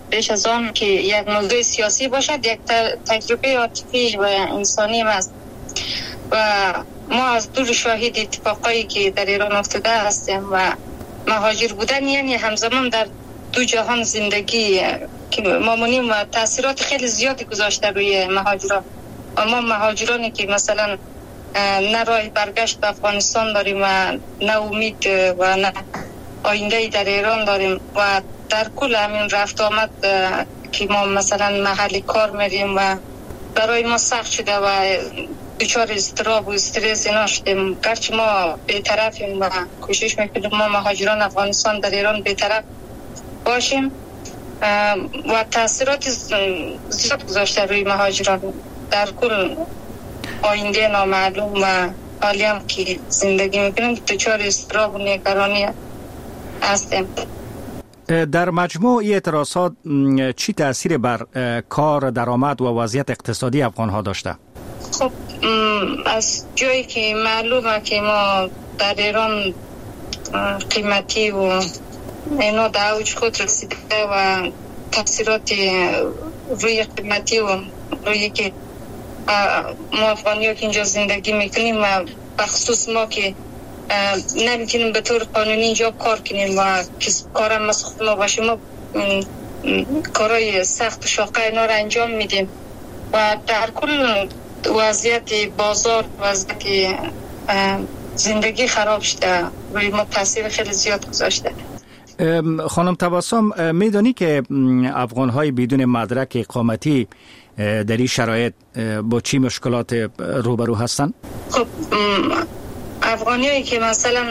بیش از آن که یک موضوع سیاسی باشد، یک تجربه عاطفی و انسانی است و ما از دور شاهد اتفاقایی که در ایران افتاده هستیم و مهاجر بودن یعنی همزمان در دو جهان زندگی که ما مونیم و تاثیرات خیلی زیادی گذاشته روی مهاجران. و ما مهاجرانی که مثلا نه راه برگشت به افغانستان داریم و نه امید و نه آینده در ایران داریم و در کل همین رفت آمد که ما مثلا محل کار میریم و برای ما سخت شده و دچار اضطراب و استرس اینا شدیم. گرچه ما بی‌طرفیم و کوشش میکنیم ما مهاجران افغانستان در ایران بی‌طرف باشیم و تاثیرات زیاد گذاشته روی مهاجران. در کل آینده نامعلوم و حالی هم که زندگی میکنیم دچار اضطراب و نگرانی هستیم. در مجموع این اعتراضات چی تأثیر بر کار، درآمد و وضعیت اقتصادی افغان ها داشته؟ خب از جایی که معلومه که ما در ایران قیمتی و اینا در اوج خود رسیده و تاثیرات روی قیمتی و روی که ما افغانی ها که اینجا زندگی میکنیم و بخصوص ما که نمیتونیم به طور قانونی اینجا کار کنیم و کارم مسخوط ما باشیم، ما کارهای سخت و شاقه اینا رو انجام میدیم و در کل وضعیت بازار، وضعیت زندگی خراب شده، روی ما تاثیر خیلی زیاد گذاشته. خانم تبسم، میدانی که افغان های بدون مدرک اقامتی در این شرایط با چی مشکلات روبرو هستند؟ خب افغانی هایی که مثلا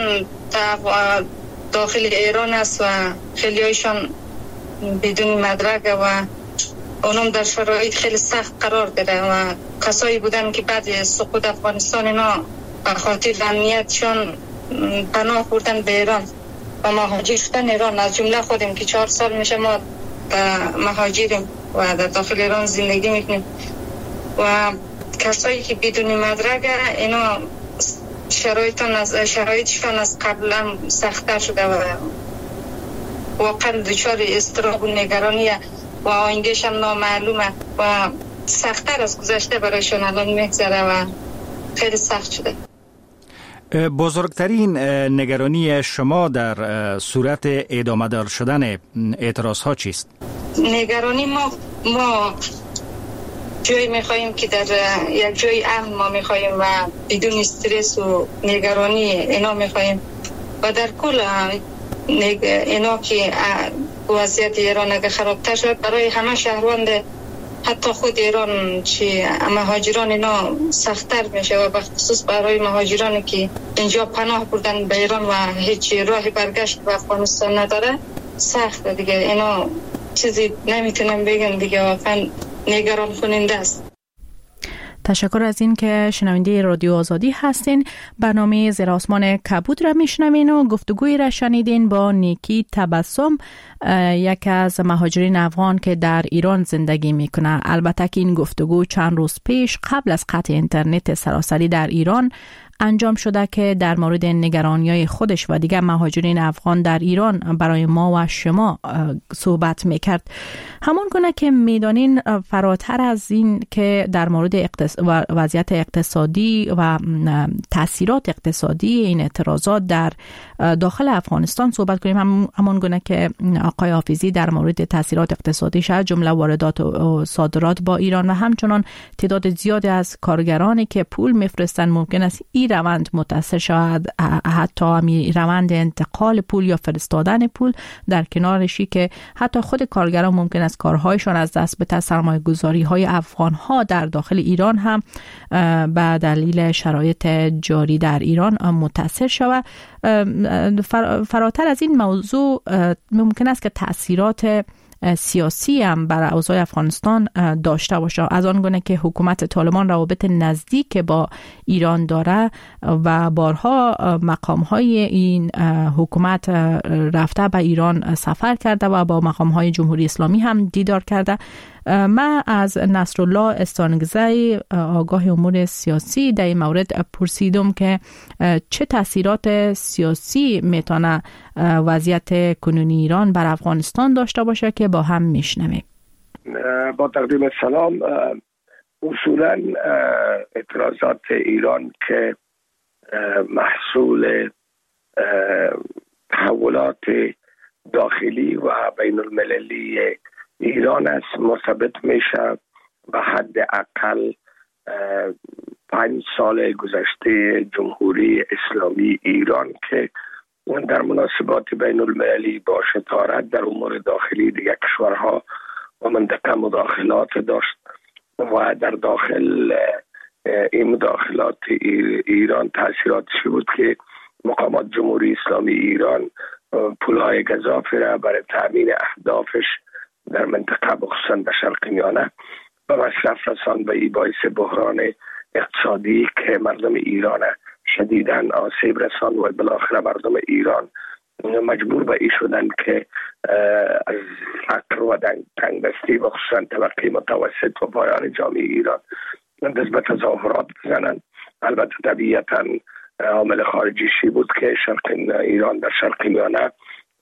داخل ایران است و خیلی هایشان بدون مدرک و اونم در شرایط خیلی سخت قرار داره و کسایی بودن که بعد سقوط افغانستان اینا به خاطر امنیتشان پناه بردن به ایران و مهاجر شدن ایران. از جمله خودم که چهار سال میشه ما مهاجریم و در داخل ایران زندگی میکنیم و کسایی که بدون مدرک اینا شرایطشان از شرایطشان از قبلا سخت‌تر شده و واقعا دچار اضطراب و نگرانی و آیندهش هم نامعلومه و سخت‌تر از گذشته برایشان الان میگذره و خیلی سخت شده. بزرگترین نگرانی شما در صورت ادامه دار شدن اعتراض ها چیست؟ نگرانی ما ما جایی میخواییم که در یک جای امن ما میخواییم و بدون استرس و نگرانی اینا میخواییم و در کل اینا که وضعیت ایران اگه خرابتر شد برای همه شهروند حتی خود ایران چی مهاجران اینا سخت‌تر میشه و به خصوص برای مهاجرانی که اینجا پناه بردن به ایران و هیچ راه برگشت به افغانستان نداره سخت دیگه. اینا چیزی نمیتونم بگم دیگه، واقعا نگران کننده است. تشکر از این که شنونده رادیو آزادی هستین. برنامه زیر آسمان کبود را میشنوین و گفتگوی را شنیدین با نیکی تبسم، یک از مهاجرین افغان که در ایران زندگی میکنه. البته که این گفتگو چند روز پیش قبل از قطع اینترنت سراسری در ایران انجام شده که در مورد نگرانی‌های خودش و دیگر مهاجرین افغان در ایران برای ما و شما صحبت میکرد. همون گونه که میدانین فراتر از این که در مورد اقتص... وضعیت اقتصادی و تاثیرات اقتصادی این اعتراضات در داخل افغانستان صحبت کنیم، هم... همون گونه که آقای حافظی در مورد تاثیرات اقتصادی شد، جمله واردات و صادرات با ایران و همچنان تعداد زیادی از کارگرانی که پول میفرستن ممکن است این روند متاثر شود، حتی همی روند انتقال پول یا فرستادن پول، در کنارشی که حتی خود کارگران ممکن است کارهایشان از دست بده، سرمایه گذاری های افغان ها در داخل ایران هم به دلیل شرایط جاری در ایران متاثر شود. فراتر از این موضوع ممکن است که تأثیرات سیاسی هم برای اوضاع افغانستان داشته باشه، از آن گونه که حکومت طالبان روابط نزدیک با ایران داره و بارها مقام‌های این حکومت رفته به ایران سفر کرده و با مقام‌های جمهوری اسلامی هم دیدار کرده. من از نصرالله استانگزی آگاه امور سیاسی در این مورد پرسیدم که چه تاثیرات سیاسی میتونه وضعیت کنونی ایران بر افغانستان داشته باشه که با هم میشنویم. با تقدیم سلام، اصولا اعتراضات ایران که محصول تحولات داخلی و بین المللی ایران است، مثبت میشه به حد اقل پنج سال گذشته جمهوری اسلامی ایران که در مناسبات بین المللی با شطارت در امور داخلی دیگر کشورها و منطقه مداخلات داشت و در داخل این مداخلات ایران تاثیراتی بود که مقامات جمهوری اسلامی ایران پولهای گزافی را برای تامین اهدافش در منطقه بخصوصا در شرق میانه به مصرف رساند و این باعث بحران اقتصادی که مردم ایران شدیداً آسیب رساند و بالاخره مردم ایران مجبور به این شدن که از فقر و تنگدستی و خصوصا طبقه متوسط و پایان جامعه ایران دست به تظاهرات بزنند. البته طبیعتاً عامل خارجیشی بود که شرق ایران در شرق میانه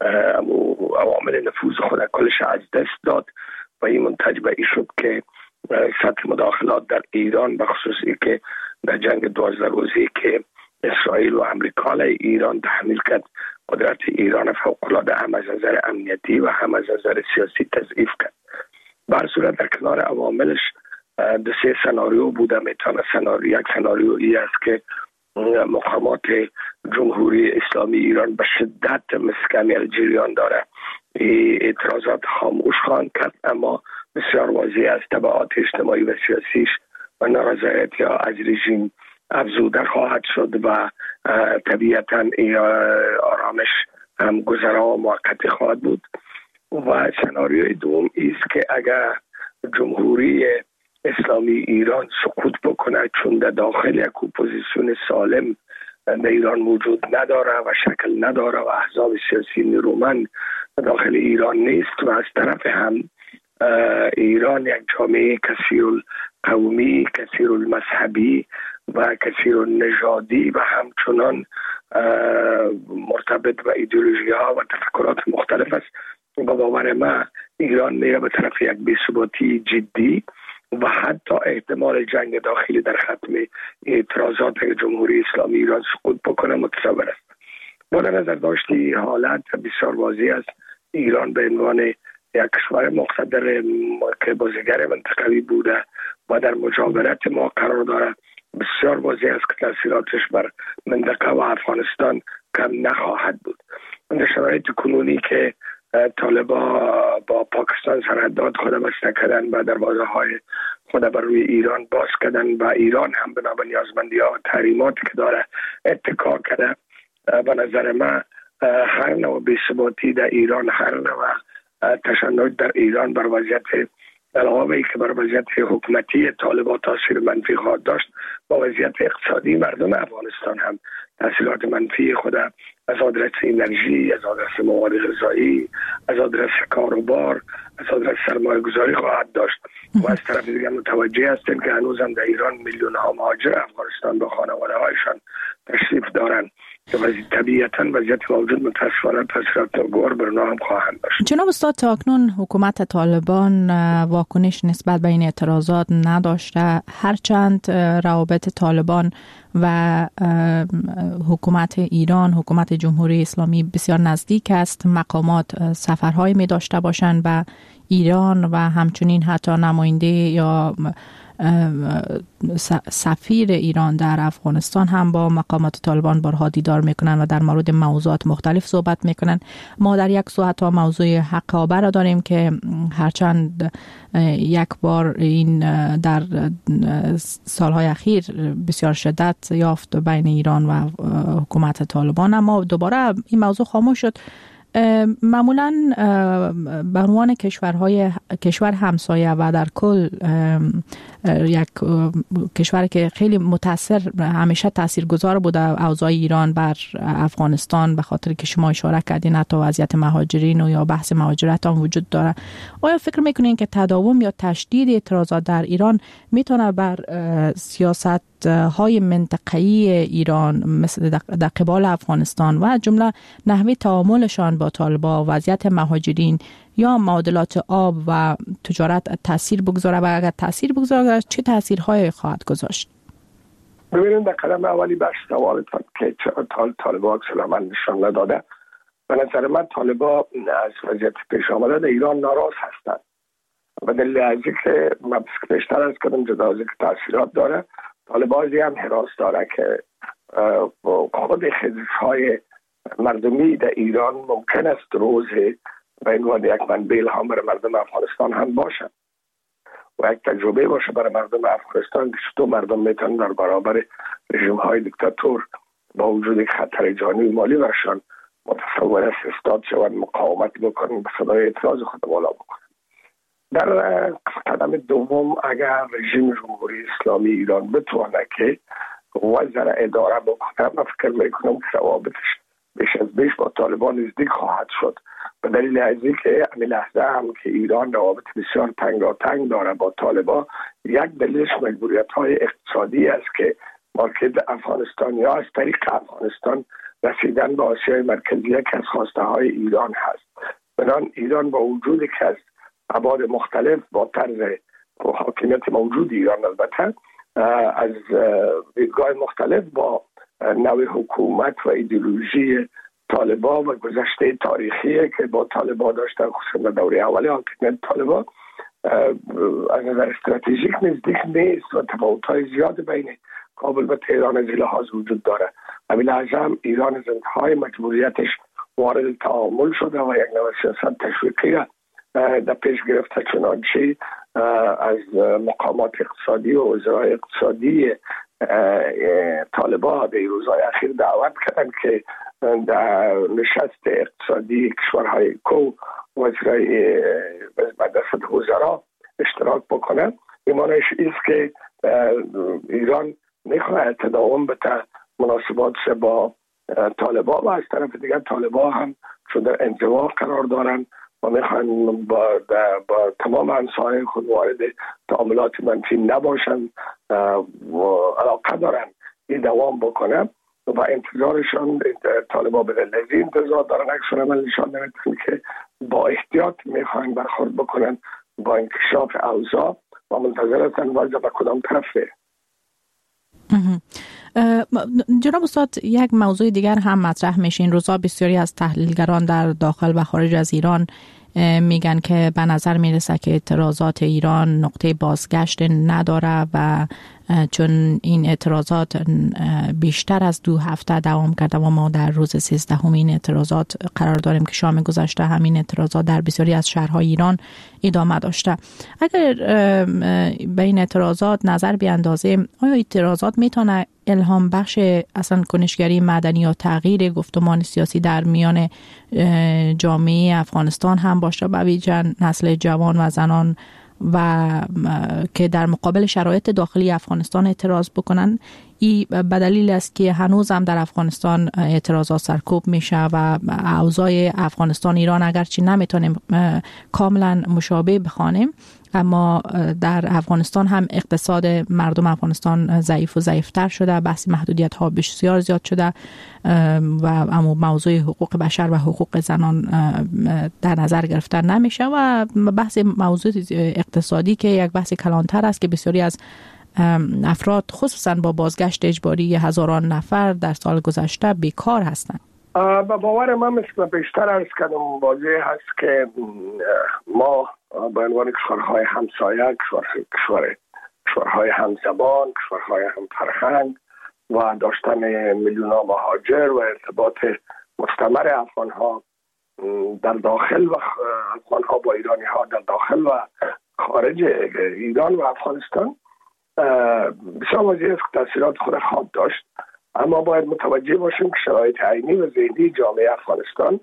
عوامل نفوذ خود کلش از دست داد و این منتج به این شد که سطح مداخلات در ایران بخصوصی که در جنگ دوازده روزی که اسرائیل و امریکا علیه ایران تحمیل کرد قدرت ایران فوق‌العاده هم از نظر امنیتی و هم از نظر سیاسی تضعیف کرد. بر صورت در کنار عواملش دو سه سناریو بوده. میتونه سناریو یک سناریو ای است که مقامات جمهوری اسلامی ایران به شدت مسکن جریان داره اعتراضات خاموش خواهند کرد، اما بسیار واضح است تبعات اجتماعی و سیاسیش و نارضایتی ها از رژیم افزوده خواهد شد و طبیعتا آرامش هم گذرا و موقتی خواهد بود. و سناریوی دوم است که اگر جمهوری اسلامی ایران سقوط بکنه، چون در داخل یک اپوزیسیون سالم در ایران موجود نداره و شکل نداره و احزاب سیاسی نیرومند داخل ایران نیست و از طرف هم ایران یک جامعه کثیر القومی، کثیر المذهبی و کثیر النژادی و همچنان مرتبط به ایدئولوژی ها و تفکرات مختلف است. با باور ما ایران میره به طرف یک بی‌ثباتی جدی و حتی احتمال جنگ داخلی در ختم اعتراضات جمهوری اسلامی ایران سقوط بکنه متصور است. با نظر داشتی حالت بسیار واضح است. ایران به عنوان یک کشور مقتدر که بازیگر منطقوی بوده و در مجاورت ما قرار داره، بسیار واضح است که تاثیراتش بر منطقه و افغانستان کم نخواهد بود. در شرایط کنونی که طالبان با پاکستان سرحدات خود بسته کردن و دروازه های خود بر روی ایران باز کردن و ایران هم بنا به نیازمندی ها و تحریماتی که داره اتکا کرده، به نظر من هر نوع بی‌ثباتی در ایران، هر نوع تشنج در ایران بر وضعیت علاوه که بر وضعیت حکومتی طالبان تاثیر منفی خواهد داشت، با وضعیت اقتصادی مردم افغانستان هم تاثیرات منفی خود از آدرس انرژی، از آدرس مواد غذایی، از آدرس کاروبار، از آدرس سرمایه گذاری خواهد داشت. و از طرف دیگر متوجه هستیم که هنوز هم در ایران میلیون ها مهاجر افغانستان با خانواده هایشان تشریف دارند که طبیعتا وضعیت موجود متاسفانه تاثیرات ناگوار بر آنها هم خواهند داشت. جناب استاد، تا اکنون حکومت طالبان واکنش نسبت به این اعتراضات نداشته، هرچند روابط طالبان و حکومت ایران، حکومت جمهوری اسلامی بسیار نزدیک است. مقامات سفرهای می داشته باشند به ایران و همچنین حتی نماینده یا سفیر ایران در افغانستان هم با مقامات طالبان بارها دیدار میکنن و در مورد موضوعات مختلف صحبت میکنن. ما در یک ساعت ها موضوع حقابه را داریم که هرچند یک بار این در سالهای اخیر بسیار شدت یافت بین ایران و حکومت طالبان، اما دوباره این موضوع خاموش شد. معمولا به عنوان کشورهای کشور همسایه و در کل یک کشور که خیلی متاثر همیشه تاثیرگذار بوده اوضاع ایران بر افغانستان، به خاطر که شما اشاره کردین حتی وضعیت مهاجرین و یا بحث مهاجرت هم وجود داره. آیا فکر میکنین که تداوم یا تشدید اعتراضات در ایران میتونه بر سیاست های منطقه‌ای ایران مثل در قبال افغانستان و جمله نحوه تعاملشان با طالبان، وضعیت مهاجرین یا معادلات آب و تجارت تاثیر بگذاره و اگر تاثیر بگذاره چه تاثیرهایی خواهد گذاشت؟ ببینید در قدم اولی بخش سوالتان که چرا طالبان اصلا نشان نداده، به نظر من طالبان از وضعیت پیش آمده در ایران ناراض هستند و دلیل از اینکه من بیشتر از کدام جدا از اینکه تاثیرات داره، طالبان هم حراس داره که خود خیزش‌های مردمی در ایران ممکن است روز به عنوان یک منبع الهام برای مردم افغانستان هم باشد و یک تجربه باشه برای مردم افغانستان که چطور مردم میتونن در برابر رژیم های دیکتاتور با وجود خطر جانی و مالی برشان متصور است استاد شوند، مقاومت بکنن، به صدای اعتراض خود بالا بکنن. در قدم دوم اگر رژیم جمهوری اسلامی ایران بتونه که وضع را اداره بکنه، من فکر میکنم که روابطش بیش از بیش با طالبان نزدیک خواهد شد، به دلیل از اینکه همین لحظه هم که ایران روابط بسیار تنگاتنگ داره با طالبان، یک دلیلش مجبوریت های اقتصادی است که مارکت افغانستانی ها از طریق افغانستان رسیدن به آسیای مرکزی که از خواسته های ایران هست. بنابراین ایران با وجودی که از ابعاد مختلف با طرز حاکمیت موجود ایران البته از دیدگاه مختلف با نوع حکومت و ایدئولوژی طالبان و گذشته تاریخی که با طالبان داشتن، خصوصا در دوره اولی حاکمیت طالبان، از نظر استراتژیک نزدیک نیست و تفاوت‌های زیاد بین کابل و تهران از این لحاظ وجود داره. همین لحظه هم ایران از انتهای مجبوریتش وارد تعامل شده و یک نوع سیاست تشویقی را در پیش گرفته، چنانچه از مقامات اقتصادی و وزرای اقتصادی طالبان در روزهای اخیر دعوت کردن که در نشست اقتصادی کشورهای کو وزرای مجلس وزرا اشتراک بکنن. این معنیش است که ایران میخواهد تداوم به مناسبات با طالبان و از طرف دیگر طالبان هم چون در انزوا قرار دارن و میخوان با, با تمام همسایه خود وارد تعاملات منفی نباشن و علاقه دارن این دوام بکنن و انتظارشان طالبان به دلیل انتظار دارن اکشن عمل نشان نمیدن که با احتیاط میخوان برخورد بکنن با انکشاف اوضاع و منتظر هستن وضع به کدام طرفه. جناب استاد، یک موضوع دیگر هم مطرح میشه. این روزا بسیاری از تحلیلگران در داخل و خارج از ایران میگن که به نظر میرسه که اعتراضات ایران نقطه بازگشت نداره و چون این اعتراضات بیشتر از دو هفته دوام کرده و ما در روز سیزدهم این اعتراضات قرار داریم که شام گذشته همین اعتراضات در بسیاری از شهرهای ایران ادامه داشته. اگر به این اعتراضات نظر بیاندازیم، آیا اعتراضات میتونه الهام بخش اصلا کنشگری مدنی یا تغییر گفتمان سیاسی در میان جامعه افغانستان هم باشه، به ویژه نسل جوان و زنان و که در مقابل شرایط داخلی افغانستان اعتراض بکنن؟ این به دلیل است که هنوز هم در افغانستان اعتراضات سرکوب میشه و اوضاع افغانستان ایران اگرچه نمیتونیم کاملا مشابه بخوانیم، اما در افغانستان هم اقتصاد مردم افغانستان ضعیف و ضعیفتر شده، بحث محدودیت ها بسیار زیاد شده و اما موضوع حقوق بشر و حقوق زنان در نظر گرفته نمیشه و بحث موضوع اقتصادی که یک بحث کلانتر است که بسیاری از افراد خصوصا با بازگشت اجباری هزاران نفر در سال گذشته بیکار هستند. با باور من مثل بیشتر عرض کردم واضح هست که ما به عنوان کشورهای همسایه، کشور کشورهای همزبان، کشورهای هم فرهنگ و داشتن میلیون ها مهاجر و ارتباط مستمر افغان ها در داخل و افغان ها با ایرانی ها در داخل و خارج ایران و افغانستان بسیار واضح است که تاثیرات خود خواهد داشت، اما باید متوجه باشیم که شرایط عینی و ذهنی جامعه افغانستان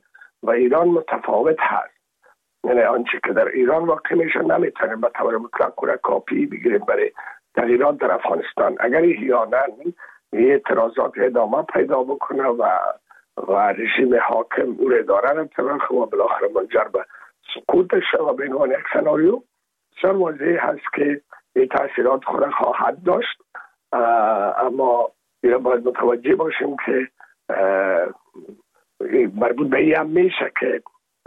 و ایران متفاوت هست. یعنی آنچه که در ایران واقع میشه نمیتونیم به طور مطلق کره کاپی بگیریم برای تغییرات در افغانستان. اگر احیانا اعتراضات ادامه پیدا بکنه و و رژیم حاکم او را اداره را تلخ و بالاخره منجر به سقوطش و به عنوان یک سناریو بسیار واضح هست که این تاثیرات خود خواهد داشت. اما اینا باید متوجه باشیم که مربوط به این هم میشه که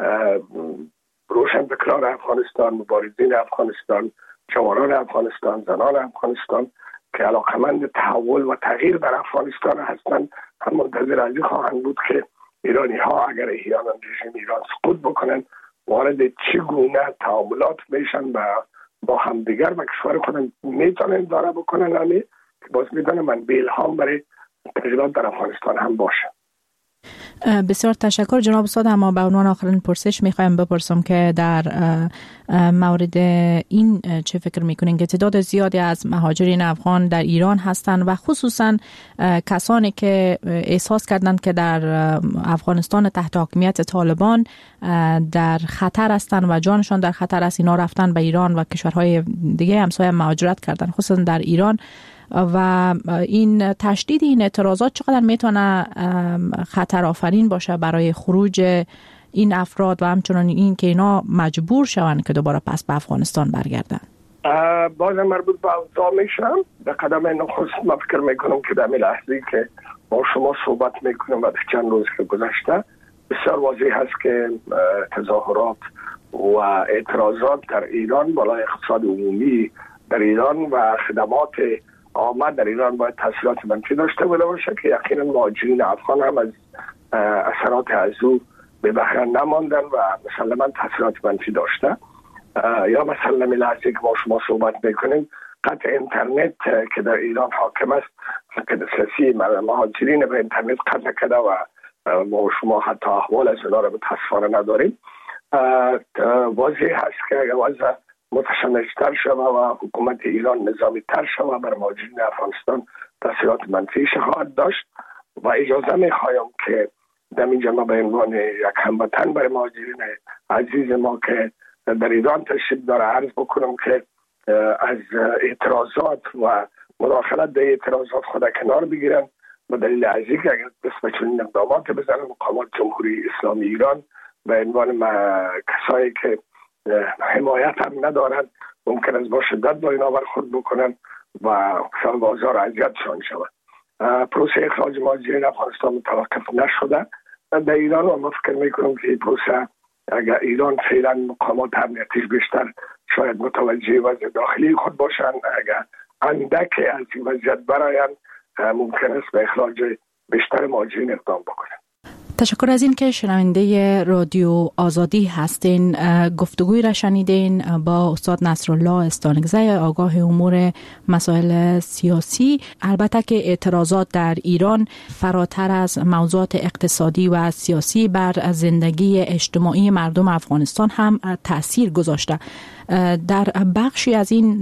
روشن فکران افغانستان، مبارزین افغانستان، جوانان افغانستان، زنان افغانستان که علاقمند تحول و تغییر در افغانستان هستند هم منتظر از این خواهند بود که ایرانی ها اگر احیانا رژیم ایران سقوط بکنن وارد چگونه تعاملات میشن و با همدیگر و کشور خود میتونن داره بکنن، یعنی که باز میتونه منبع الهام برای تغییرات در افغانستان هم باشه. بسیار تشکر جناب استاد. اما به عنوان آخرین پرسش میخوایم بپرسم که در مورد این چه فکر میکنین که تعداد زیادی از مهاجرین افغان در ایران هستند و خصوصا کسانی که احساس کردند که در افغانستان تحت حاکمیت طالبان در خطر هستند و جانشان در خطر است، اینا رفتن به ایران و کشورهای دیگه همسایه مهاجرت کردن خصوصا در ایران و این تشدید این اعتراضات چقدر میتونه خطر آفرین باشه برای خروج این افراد و همچنان این که اینا مجبور شوند که دوباره پس به افغانستان برگردن؟ باز مربوط به اوضاع میشم. در قدم نخست ما فکر میکنم که در لحظه‌ای که با شما صحبت میکنم و چند روز که گذشته بسیار واضح هست که تظاهرات و اعتراضات در ایران بالای اقتصاد عمومی در ایران و خدمات آمد در ایران باید تاثیرات منفی داشته باشه که یقینا مهاجرین افغان هم از اثرات از او به بهره نماندن و مسلما تاثیرات منفی داشته. یا مثلا لحظه که با شما صحبت میکنیم قطع اینترنت که در ایران حاکم است، که دسترسی مهاجرین به اینترنت قطع کرده و ما شما حتی احوال از اونا را متاسفانه نداریم. واضح هست که اگر وضع متشنج‌تر شود و حکومت ایران نظامی تر شود بر مهاجرین افغانستان تاثیرات منفی خواهد داشت و اجازه میخوایم که در اینجا ما به عنوان یک هموطن برای مهاجرین عزیز ما که در ایران تشریف داره عرض بکنم که از اعتراضات و مداخلت در اعتراضات خود کنار بگیرن و دلیل عزیز که اگر دست به چنین اقدامات بزنن مقامات جمهوری اسلامی ایران به عنوان کسایی که حمایت هم ندارن ممکن است با شدت با اینا برخورد بکنن و سال بازار اذیتشان شود. پروسه اخراج مهاجرین افغانستان متوقف نشده در ایران و ما فکر میکنم که این پروسه اگر ایران فعلا مقامات امنیتیش بیشتر شاید متوجه وضع داخلی خود باشن، اگر اندک از این وضعیت براین ممکن است به اخراج بیشتر مهاجرین اقدام بکنن. تشکر از این که شنونده رادیو آزادی هستین. گفتگوی را شنیدین با استاد نصرالله استانگزی، آگاه امور مسائل سیاسی. البته که اعتراضات در ایران فراتر از موضوعات اقتصادی و سیاسی بر زندگی اجتماعی مردم افغانستان هم تأثیر گذاشته. در بخشی از این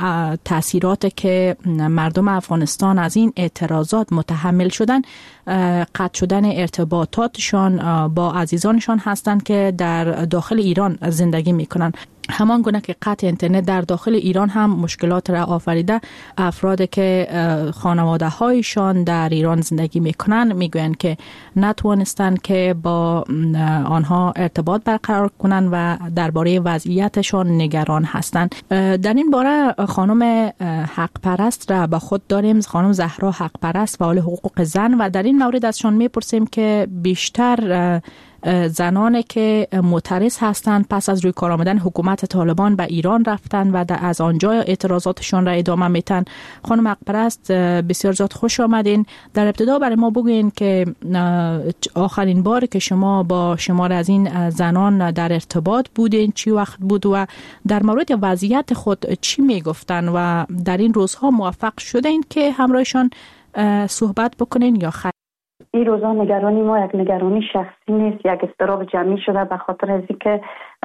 تأثیرات که مردم افغانستان از این اعتراضات متحمل شدن قطع شدن ارتباطاتشان با عزیزانشان هستند که در داخل ایران زندگی میکنن. همان گونه که قطع اینترنت در داخل ایران هم مشکلات را آفریده. افرادی که خانواده هایشان در ایران زندگی میکنن میگویند که نتوانستند که با آنها ارتباط برقرار کنند و درباره وضعیتشان نگران هستند. در این باره خانم حق پرست را با خود داریم، خانم زهرا حق پرست، فعال حقوق زن، و در این مورد ازشان میپرسیم که بیشتر زنانی که معترض هستند پس از روی کار آمدن حکومت طالبان به ایران رفتن و از آنجا اعتراضاتشان را ادامه میتن. خانم حق پرست بسیار زیاد خوش آمدین. در ابتدا برای ما بگوین که آخرین بار که شما با شمار از این زنان در ارتباط بودین چی وقت بود و در مورد وضعیت خود چی میگفتن و در این روزها موفق شدین که همراهشان صحبت بکنین یا خیر؟ این روزا نگرانی ما یک نگرانی شخصی نیست، یک اضطراب جمعی شده به خاطر از اینکه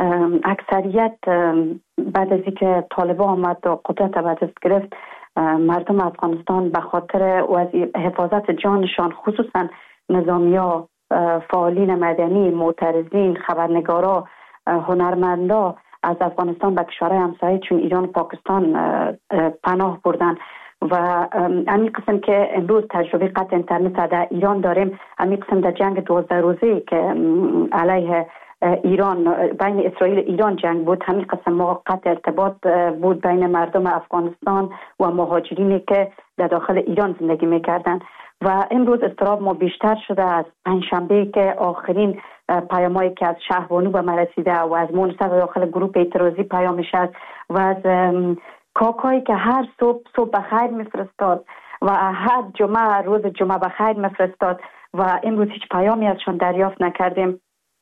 اکثریت بعد از اینکه طالبان آمد و قدرت به دست گرفت مردم افغانستان به خاطر حفاظت جانشان خصوصا نظامی‌ها فعالین مدنی، معترضین، خبرنگارا، هنرمندا از افغانستان به کشورهای همسایه چون ایران و پاکستان پناه بردن و همین قسم که امروز تجربه قطع اینترنت در ایران داریم، همین قسم در جنگ دوازده روزه که علیه ایران بین اسرائیل و ایران جنگ بود، همین قسم ما قطع ارتباط بود بین مردم افغانستان و مهاجرینی که در داخل ایران زندگی میکردن و امروز اضطراب ما بیشتر شده. از پنجشنبه که آخرین پیامایی که از شهبانو به من رسیده و از مونسا داخل گروه اعتراضی پیامش است و از کاکایی که هر صبح صبح بخیر میفرستاد و هر جمعه روز جمعه بخیر میفرستاد و امروز هیچ پیامی ازشان دریافت نکردیم.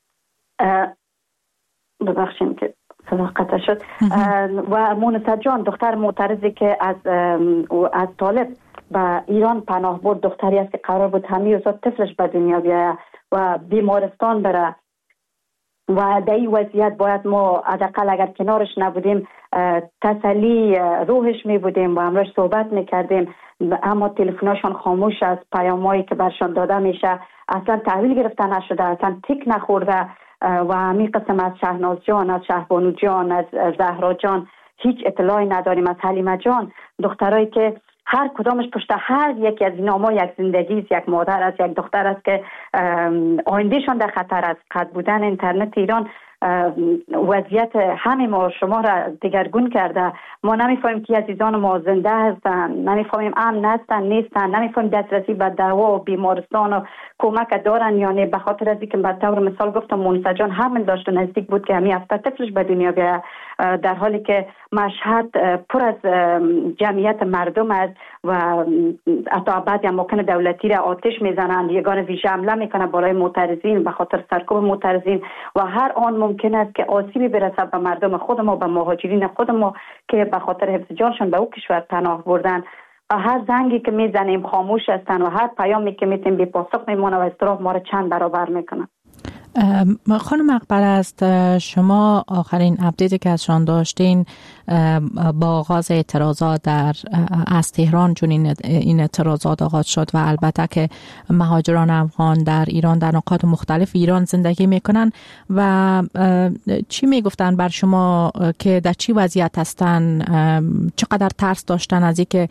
ببخشید که صدا قطع شد. و مونسا جان دختر معترضی که از از طالب به ایران پناه برد، دختری است که قرار بود همین روزا طفلش به دنیا بیاید و بیمارستان بره و در این وضعیت باید ما حداقل اگر کنارش نبودیم تسلی روحش می بودیم و همراهش صحبت میکردیم، اما تلفناشون خاموش است، پیامایی که برشان داده میشه اصلا تحویل گرفته نشده، اصلا تیک نخورده و همین قسم از شهناز جان، از شهبانو جان، از زهرا جان هیچ اطلاعی نداریم. از حلیمه جان دخترایی که هر کدامش پشت هر یکی از این ما یک زندگی است، یک مادر است، یک دختر است که آیندهشان در خطر است. قطع بودن اینترنت ایران وضعیت همه ما شما را دگرگون کرده. ما نمیفهمیم که عزیزان ما زنده هستن، نمیفهمیم امن هستن نیستن، نمیفهمیم دسترسی به دوا و بیمارستان و کمک دارن یا نه. به خاطر از اینکه به طور مثال گفتم مونسا جان همین داشت و نزدیک بود که همین هفته طفلش به دنیا بیاید، در حالی که مشهد پر از جمعیت مردم است و حتی بعضی اماکن دولتی را آتش میزنند، یگان ویژه حمله میکنه برای معترضین به خاطر سرکوب معترضین و هر آن ممکن است که آسیبی برسه به مردم خود ما، به مهاجرین خود ما که به خاطر حفظ جانشان به او کشور پناه بردن. و هر زنگی که میزنیم خاموش هستن و هر پیامی که میتیم بی پاسخ میمونه و اضطراب ما رو چند برابر میکنه. خانم اقبل است، شما آخرین اپدیتی که ازشان داشتین با آغاز اعتراضات در از تهران چون این این اعتراضات آغاز شد و البته که مهاجران افغان در ایران در نقاط مختلف ایران زندگی میکنن و چی میگفتن بر شما که در چی وضعیت هستن، چقدر ترس داشتن از اینکه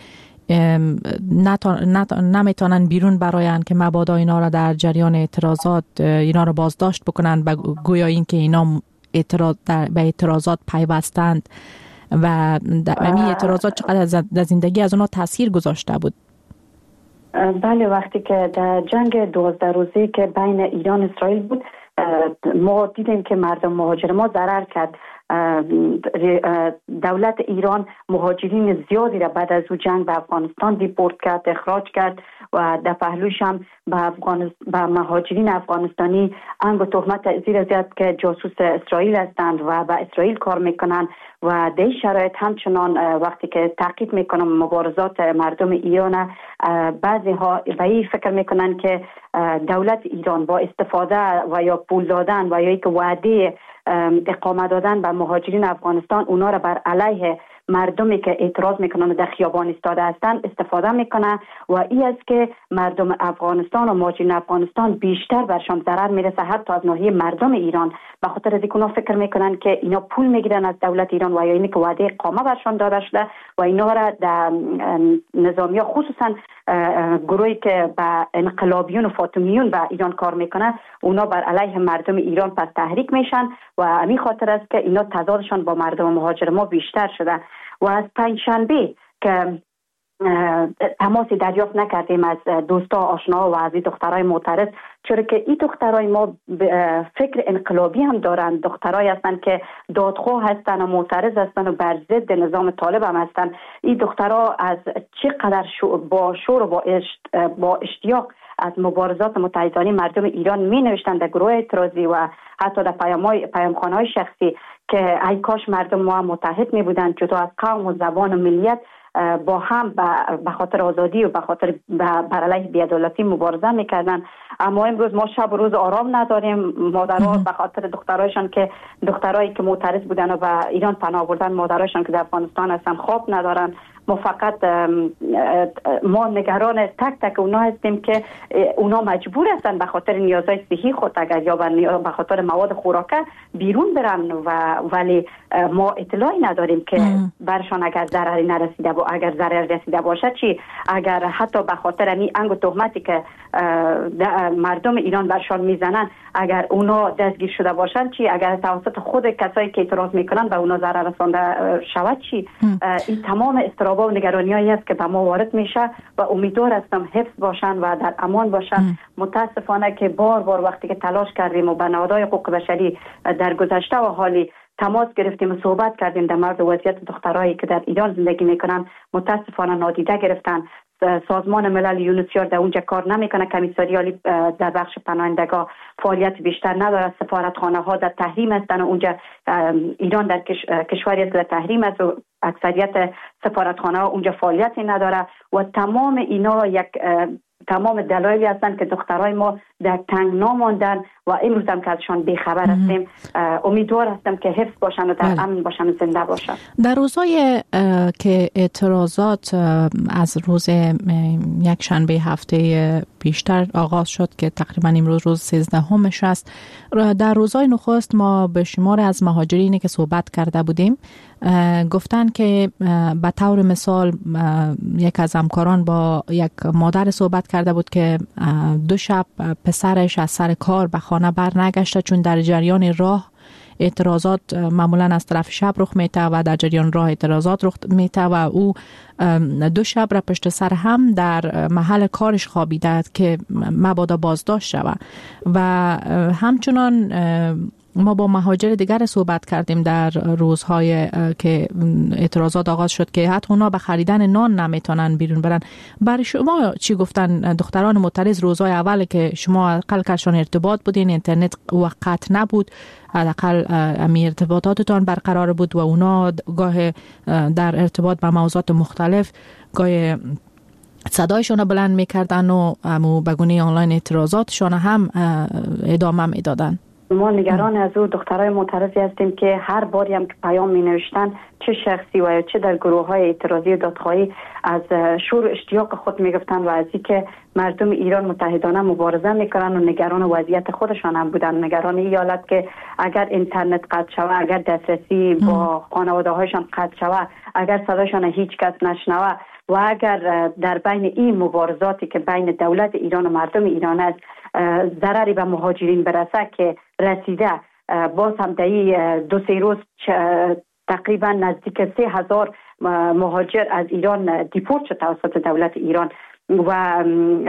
نمیتونن بیرون براین که مبادا اینا را در جریان اعتراضات اینا را بازداشت بکنن و گویا این که اینا اعتراض به اعتراضات پیوستند و همین اعتراضات چقدر در زندگی از اونا تاثیر گذاشته بود؟ بله، وقتی که در جنگ دوازده روزه که بین ایران و اسرائیل بود ما دیدیم که مردم مهاجر ما ضرر کرد. دولت ایران مهاجرین زیادی را بعد از او جنگ به افغانستان دیپورت کرد، اخراج کرد و در پهلوش هم به افغان به مهاجرین افغانستانی انگ و تهمت زیر زد که جاسوس اسرائیل هستند و به اسرائیل کار میکنند و در این شرایط همچنان وقتی که تحقیق میکنم مبارزات مردم ایران، بعضی ها به این فکر میکنن که دولت ایران با استفاده و یا پول دادن و یا یک وعده اقامه دادن به مهاجرین افغانستان اونا را بر علیه مردمی که اعتراض میکنن و در خیابان ایستاده هستند استفاده میکنه و این است که مردم افغانستان و مهاجرین افغانستان بیشتر برشان ضرر میرسه حتی از ناحیه مردم ایران، به خاطر از اینکه اونا فکر میکنن که اینا پول میگیرن از دولت ایران و یا اینی که وعده اقامه برشان داده شده و اینا را در نظامیه خصوصا گروهی که به انقلابیون و فاطمیون به ایران کار میکنه اونا بر علیه مردم ایران پس تحریک میشن و همین خاطر است که اینا تضادشان با مردم مهاجر ما بیشتر شده. و از پنجشنبه که تماسی دریافت نکردیم از دوستا آشنا و از این دخترای معترض، چرا که این دخترای ما فکر انقلابی هم دارند، دخترای هستند که دادخواه هستند و معترض هستند و بر ضد نظام طالب هم هستند. این دخترها از چقدر با شور و با, اشت با اشتیاق از مبارزات متحدانه مردم ایران می نوشتند در گروه اعتراضی و حتی در پیامخانه های شخصی که ای کاش مردم ما متحد می بودند، جدا از قوم و زبان و ملیت با هم به خاطر آزادی و به خاطر بر علیه بی‌عدالتی مبارزه میکردن. اما امروز ما شب و روز آرام نداریم. مادرها به خاطر دخترایشان که دخترایی که معترض بودن و به ایران پناه بردن، مادرایشان که در افغانستان هستن خواب ندارن. ما فقط ما نگران تک تک اونا هستیم که اونا مجبور هستن به خاطر نیازهای صحی خود اگر یا به خاطر مواد خوراکه بیرون برن و ولی ما اطلاعی نداریم که برشان اگر ضرری نرسیده و اگر ضرر رسیده باشه چی، اگر حتی به خاطر این انگ و تهمتی که مردم ایران برشان میزنن اگر اونا دستگیر شده باشن چی، اگر توسط خود کسایی که اعتراض میکنن به اونا ضرر رسانده شود چی. این تمام استرابا و نگرانیایی است که به ما وارد میشه و امیدوار هستم حفظ باشن و در امان باشن. متاسفانه که بار بار وقتی که تلاش کردیم و به نهادهای حقوق بشری در گذشته و حالی تماس گرفتیم و صحبت کردیم در مورد وضعیت دخترایی که در ایران زندگی میکنن، متاسفانه نادیده گرفتن. سازمان ملل یونسیار در اونجا کار نمیکنه، کمیساری عالی در بخش پناهندگان فعالیت بیشتر نداره، سفارتخانه ها در تحریم هستن و اونجا ایران در کش... کشوری است در تحریم است و اکثریت سفارتخانه ها اونجا فعالیتی نداره و تمام اینا یک تمام دلایلی هستند که دخترای ما در تنگنا ماندن و امروز هم که ازشان بیخبر هستیم. امیدوار هستم که حفظ باشن و در بله. امن باشن و زنده باشن. در روزهای که اعتراضات از روز یک شنبه هفته بیشتر آغاز شد که تقریبا امروز روز سیزدهمش است، در روزهای نخست ما به شمار از مهاجرینی که صحبت کرده بودیم گفتن که به طور مثال یک از همکاران با یک مادر صحبت کرده بود که دو شب پسرش از سر کار به خانه بر نگشته چون در جریان راه اعتراضات معمولا از طرف شب رخ میته و در جریان راه اعتراضات رخ میته و او دو شب را پشت سر هم در محل کارش خوابیده که مبادا بازداشت شود. و همچنان ما با مهاجر دیگر صحبت کردیم در روزهای که اعتراضات آغاز شد که حتی اونا به خریدن نان نمیتونن بیرون برن. برای شما چی گفتن دختران معترض روزهای اول که شما اقل کشان ارتباط بودین، اینترنت وقت نبود، اقل امی ارتباطاتتان برقرار بود و اونا گاه در ارتباط با موضوعات مختلف گاه صدایشون بلند میکردن و امو بگونه آنلاین اعتراضاتشون هم ادامه میدادن؟ ما نگران از او دخترای معترضی هستیم که هر باری هم که پیام می نوشتن چه شخصی و چه در گروه های اعتراضی دادخواهی از شور اشتیاق خود می گفتن و از اینکه مردم ایران متحدانه مبارزه میکنن و نگران وضعیت خودشان هم بودن، نگران این حالت که اگر اینترنت قطع شود، اگر دسترسی با خانواده هایشان قطع شود، اگر صدایشان هیچ کس نشنوه و اگر در بین این مبارزاتی که بین دولت ایران و مردم ایران است ضرری به مهاجرین برسه که رسیده، باز هم در این دو سه روز تقریبا نزدیک سه هزار مهاجر از ایران دیپورت شد توسط دولت ایران و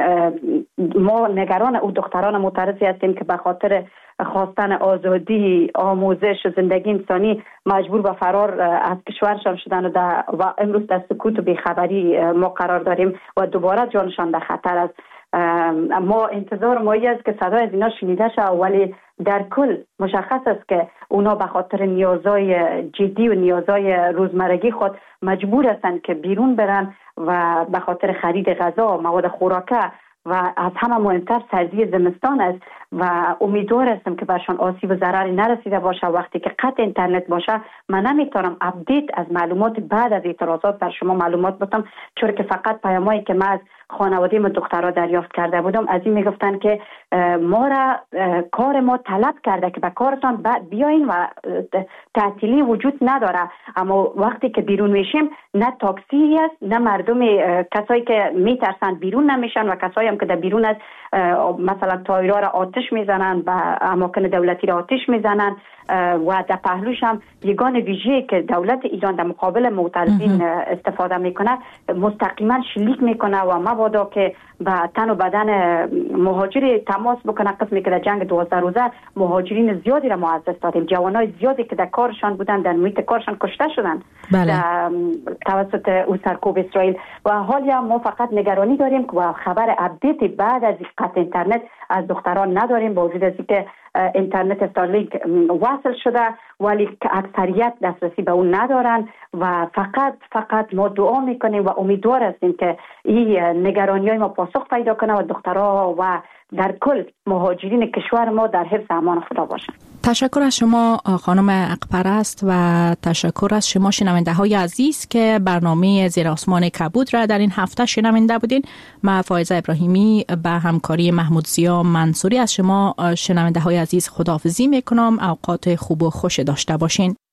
ما نگران او دختران معترضی هستیم که به خاطر خواستن آزادی، آموزش و زندگی انسانی مجبور به فرار از کشورشان شدن و, و امروز در سکوت و بیخبری ما قرار داریم و دوباره جانشان در خطر است. ما انتظار مایی است که صدای از اینا شنیده شد، ولی در کل مشخص است که اونا به خاطر نیازهای جدی و نیازهای روزمرگی خود مجبور هستند که بیرون برن و به خاطر خرید غذا، مواد خوراکه و از همه مهمتر سردی زمستان است و امیدوار هستم که برشان آسیب و ضرری نرسیده باشه. وقتی که قطع اینترنت باشه من نمیتونم اپدیت از معلومات بعد از اعتراضات بر شما معلومات بدم، چون که فقط پیامایی که من از خانواده ما دخترها دریافت کرده بودم از این میگفتن که ما را کار ما طلب کرده که به کارتان بیاین و تعطیلی وجود نداره، اما وقتی که بیرون میشیم نه تاکسی است نه مردم، کسایی که میترسن بیرون نمیشن و کسایی هم که در بیرون است مثلا تایرها را آتش میزنن و اماکن دولتی را آتش میزنن و در پهلوش هم یگان ویژه‌ای که دولت ایران در مقابل معترضین استفاده میکنه مستقیما شلیک میکنه و مبادا که به تن و بدن مهاجر تماس بکنه، قسمی که در جنگ دوازده روزه مهاجرین زیادی را ما از دست دادیم، جوانای زیادی که در کارشان بودن در محیط کارشان کشته شدن بله. توسط او سرکوب اسرائیل و حالی هم ما فقط نگرانی داریم و خبر اپدیت بعد از قطع اینترنت از دختران نداریم، با وجود از اینکه اینترنت استارلینک وصل شده ولی اکثریت دسترسی به اون ندارن و فقط فقط ما دعا میکنیم و امیدوار هستیم که این نگرانی‌های ما پاسخ پیدا کنه و دخترها و در کل مهاجرین کشور ما در حفظ امان خدا باشن. تشکر از شما خانم اقپرست و تشکر از شما شنونده های عزیز که برنامه زیر آسمان کبود را در این هفته شنونده بودین. من فایزه ابراهیمی به همکاری محمود ضیا منصوری از شما شنونده های عزیز خداحافظی میکنم. اوقات خوب و خوش داشته باشین.